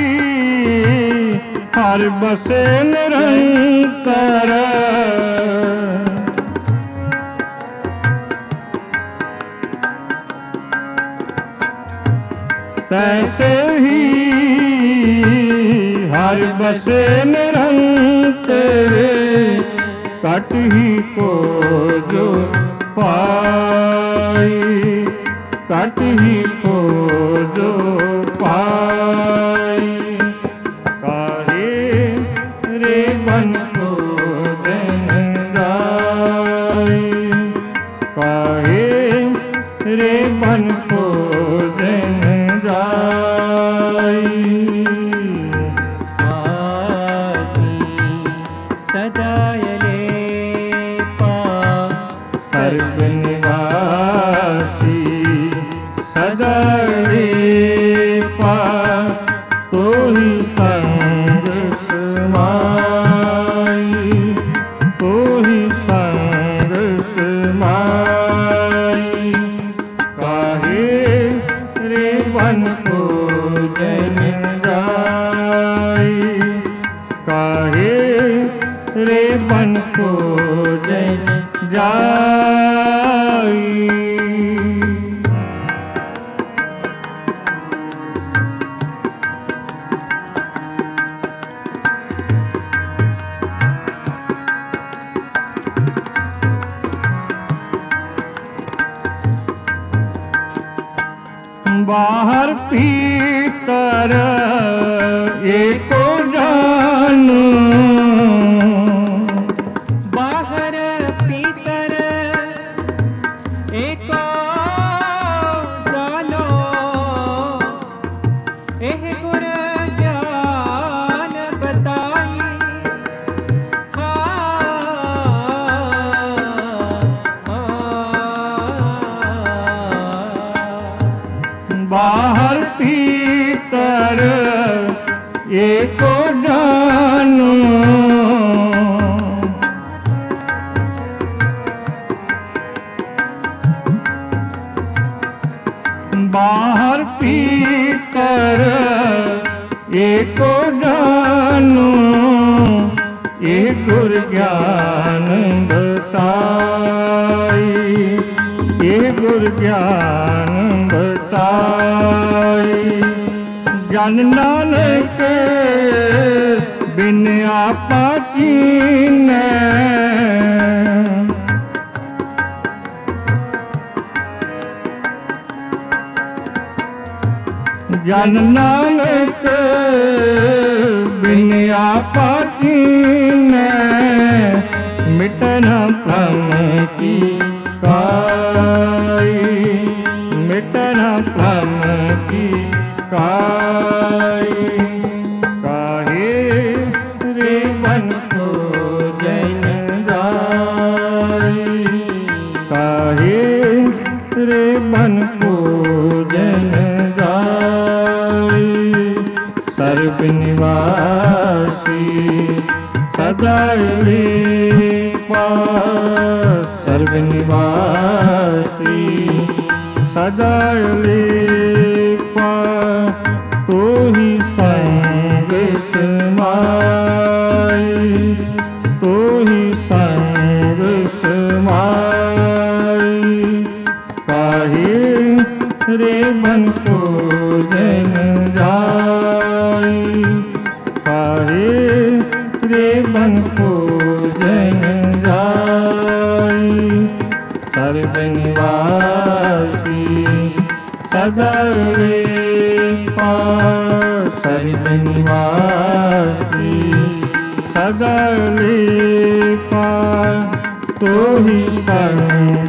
हर बसे निरंतर, तैसे ही हर बसे निरंतर। कट ही को जो पाई, कट ही को जो पाई। काहे रे मन को जन जाई, काहे रे मन को जन जाई। सदा लेपा, सर्वनिवासी सदा लेपा तो ही संग समाई, तो ही संग समाई। काहे रे मन को जन जाई, काहे रे बन खोजन जाई। बाहर भीतर एको जानु, बाहर भीतर एको जानो, एह गुर ज्ञान बताई। बाहर भीतर एको जानु, बाहर भीतर एको जानु, ये गुर ज्ञान बताई, ये गुर ज्ञान बताई। जन नानक बिन आपा कीन्हे, जन नानक बिन आपा कीन्हे, मिटन भ्रम की काई, मिटन भ्रम की काई। काहे रे बन खोजन जाई, काहे रे बन खोजन जाई। सर्व निवासी सदा पास, सर्व निवासी सदा पास। तू ही संग समाई, तू ही संग समाई। काहे रे बन खोजन जाई, काहे रे बन खोजन जाई। सर्व निवासी सदा पास, सर्व निवासी सदा पास। तू ही संग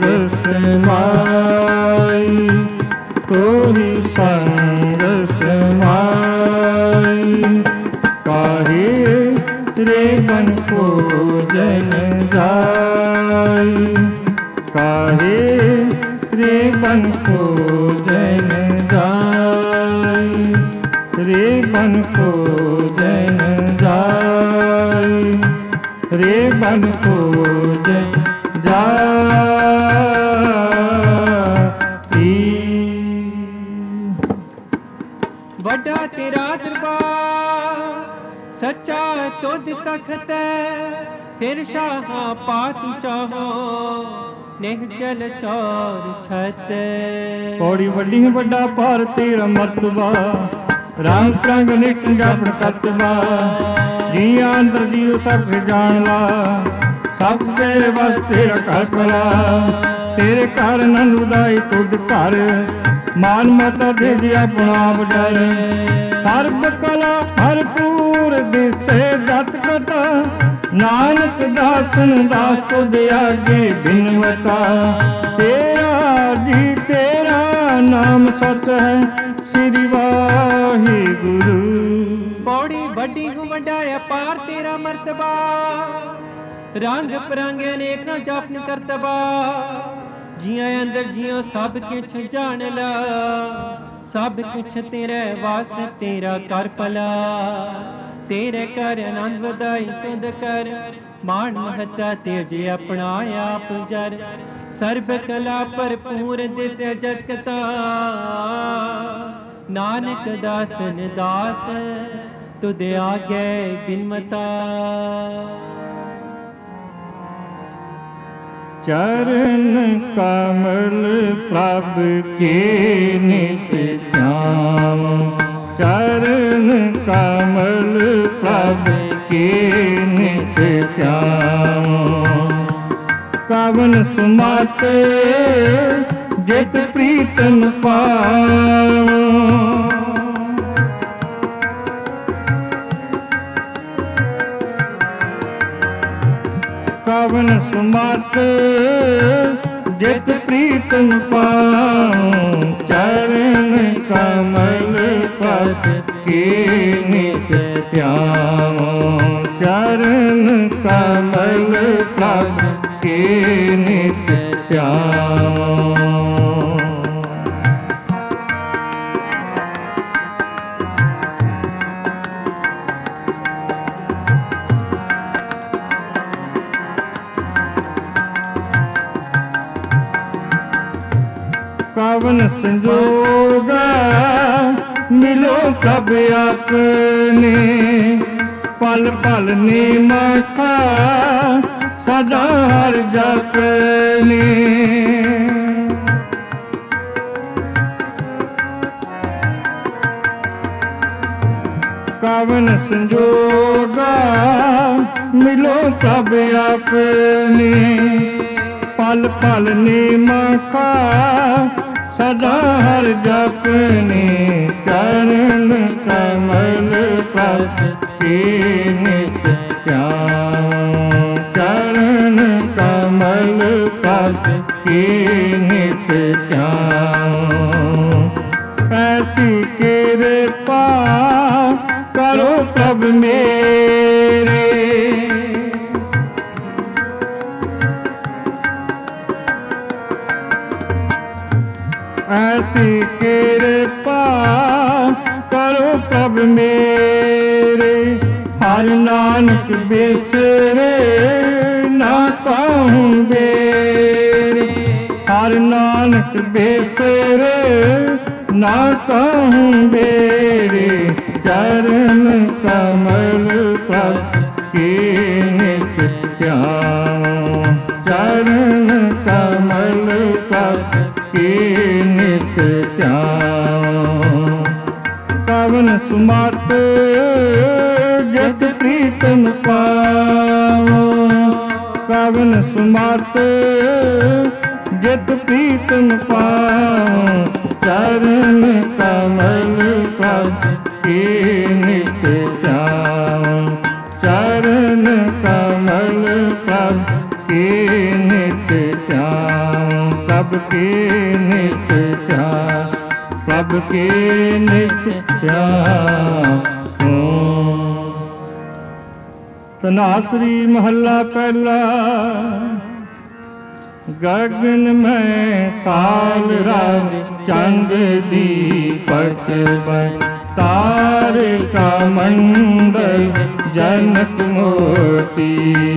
समाई, तू ही संग समाई। काहे रे बन खोजन जाई, काहे रे बन खोजन जाई, रे बन खोजन जाई, रे बन खोजन जाई। वड्डा तेरा दरबार सच्चा तुद तख्त, सिर शाहा पाती चाहो, निहचल चौर छत। पौड़ी वड्डी वड्डा पार तेरा मर्तबा, रंग रंग निकंजा करतबा। जिया अंदर जीव सब जान ला, सब तेरे बस तेरा घर भला। तेरे घर नंद उदाई तुड घर, मान माता दे जी अपना बजर। सर्ब कला भरपूर दिसे जत कथा, नानक दासन दास तुद आगे बिनवता। तेरा जी तेरा नाम सत है, श्री वाहिगुरु। पौड़ी वड्डी हूँ वड्डा अपार तेरा मर्तबा, रंग परंग अनेक न जापन करतबा। जिया अंदर जियो सब किछ जान ला, सब कुछ तेरे वास्ते तेरा कर भला। तेरे कर आनंद वधाई तुद कर, मान महता तेज अपना आप जर। सर्ब कला भरपूर दिस जगता, नानक दासन दास तुद आगे बिनमता। चरण कमल प्रभ के नित ध्यान, चरण कमल प्रभ के नित ध्यान। कवन सुमत जित प्रीतम पावो, कवन सुमत जित प्रीतम पाऊं। चरण कमल पद के नित ध्यान, चरण कमल पद के नित ध्यान। कवन संजोग मिलो कब अपने, पल पल निमखा सदा हर जपने। कवन संजोग मिलो कब अपने, पल पल निमखा सदा हर जपने। चरण कमल पद के नित ध्यान, चरण कमल पद के नित ध्यान। ऐसी कृपा करो प्रभु मेरे, ऐसी कृपा करो प्रभु मेरे। हर नानक बिसरे ना कहूँ बेरे, हर नानक बिसरे ना कहूँ बेरे। चरण कमल पद के नित ध्यान, चरण कमल पद के नित ध्यान। कवन सुमत जित प्रीतम पावो, कवन सुमत जित प्रीतम पावो। चरण कमल पद के नित ध्यान, चरण कमल पद के नित ध्यान। प्रभु के नित ध्यान, प्रभु के नित ध्यान। तनासरी महला पहला। गगन में ताल राज चंद दीपक में, तारका मंडल जनक मोती।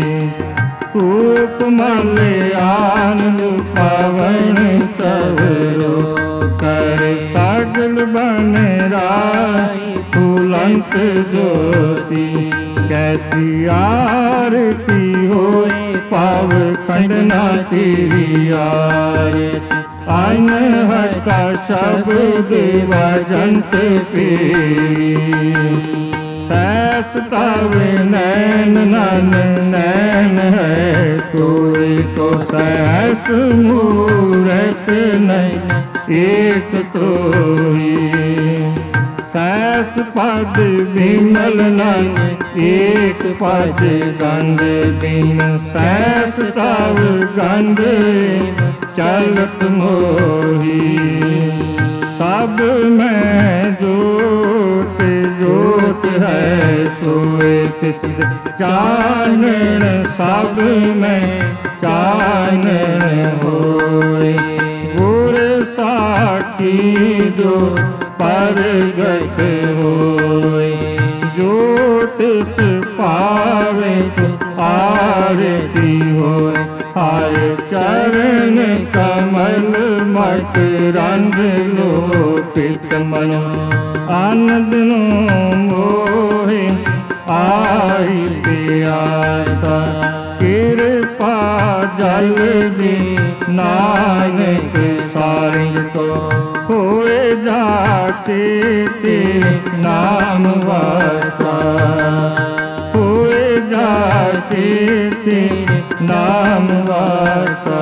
धूप मलयान पवन तवरो, कर सगल बन राई फूलंत ज्योति। कैसी आरती होई पाव खंडना तेरी आरती। आन हका शब्द वजंत पेरी, सहस तव नैन नन नैन है कोई। तो सहस मूरत नहीं एक तोई, सहस पद विमल नन एक पद गंध दिन। सहस तव गंध चलत मोही, सब में जोत जोत है सोए तिस। चानन सब में चानन होए, गुर साखी जो परगट होए। ज्योतिष पावे आरती होए, हाय चरण कमल मत रंग लो पित मनो। आनंद नो मोहे आई प्यासा, कृपा ਜਲ ਦੇ ਨਾਨਕ ਸਾਰਿੰਗ ਕੋ ਹੋਏ ਜਾਤੇ ਤੇਰੇ ਨਾਮ ਵਾਸਾ ਹੋਏ ਜਾਤੇ ਤੇਰੇ ਨਾਮ ਵਾਸਾ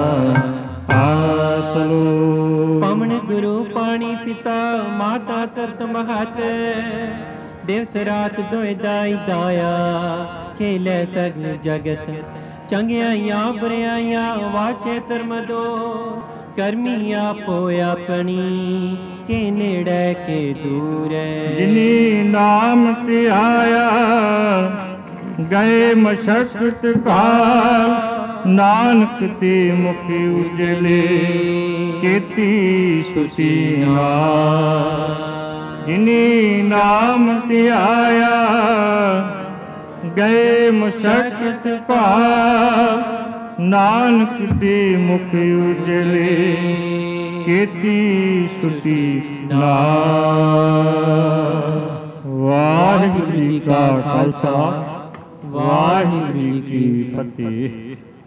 ਆਸਲੋ ਪਵਨ ਗੁਰੂ ਪਾਣੀ ਪਿਤਾ ਮਾਤਾ ਤਰਤ ਮਹਤ ਦਿਵਸ ਰਾਤ ਦੋਇ ਦਾਈ ਦਾਇਆ ਖੇਲੇ ਸਗਲ ਜਗਤ ਚੰਗਿਆਈਆਂ ਬੁਰਿਆਈਆਂ ਵਾਚੇ ਧਰਮ ਦੋ ਕਰਮੀ ਆਪੋ ਆਪਣੀ ਕੇ ਨੇੜੇ ਕੇ ਦੂਰੇ ਜਿਨੀ ਨਾਮ ਧਿਆਇਆ ਗਏ ਮਸ਼ਕਤ ਕਾਲ ਨਾਨਕ ਤੇ ਮੁਖ ਉਜਲੇ ਕੀਤੀ ਸੁਚੀ ਨਾਮ ਜਿਨੀ ਨਾਮ ਧਿਆਇਆ ਗਏ ਮਸ਼ਕਤ ਕਾਲ ਨਾਨਕ ਤੇ ਮੁਖ ਉਜਲੇ ਕੀਤੀ ਸੁਚੀ ਨਾਮ। ਵਾਹਿਗੁਰੂ ਜੀ ਕਾ ਖਾਲਸਾ ਵਾਹਿਗੁਰੂ ਜੀ ਕੀ ਫਤਿਹ।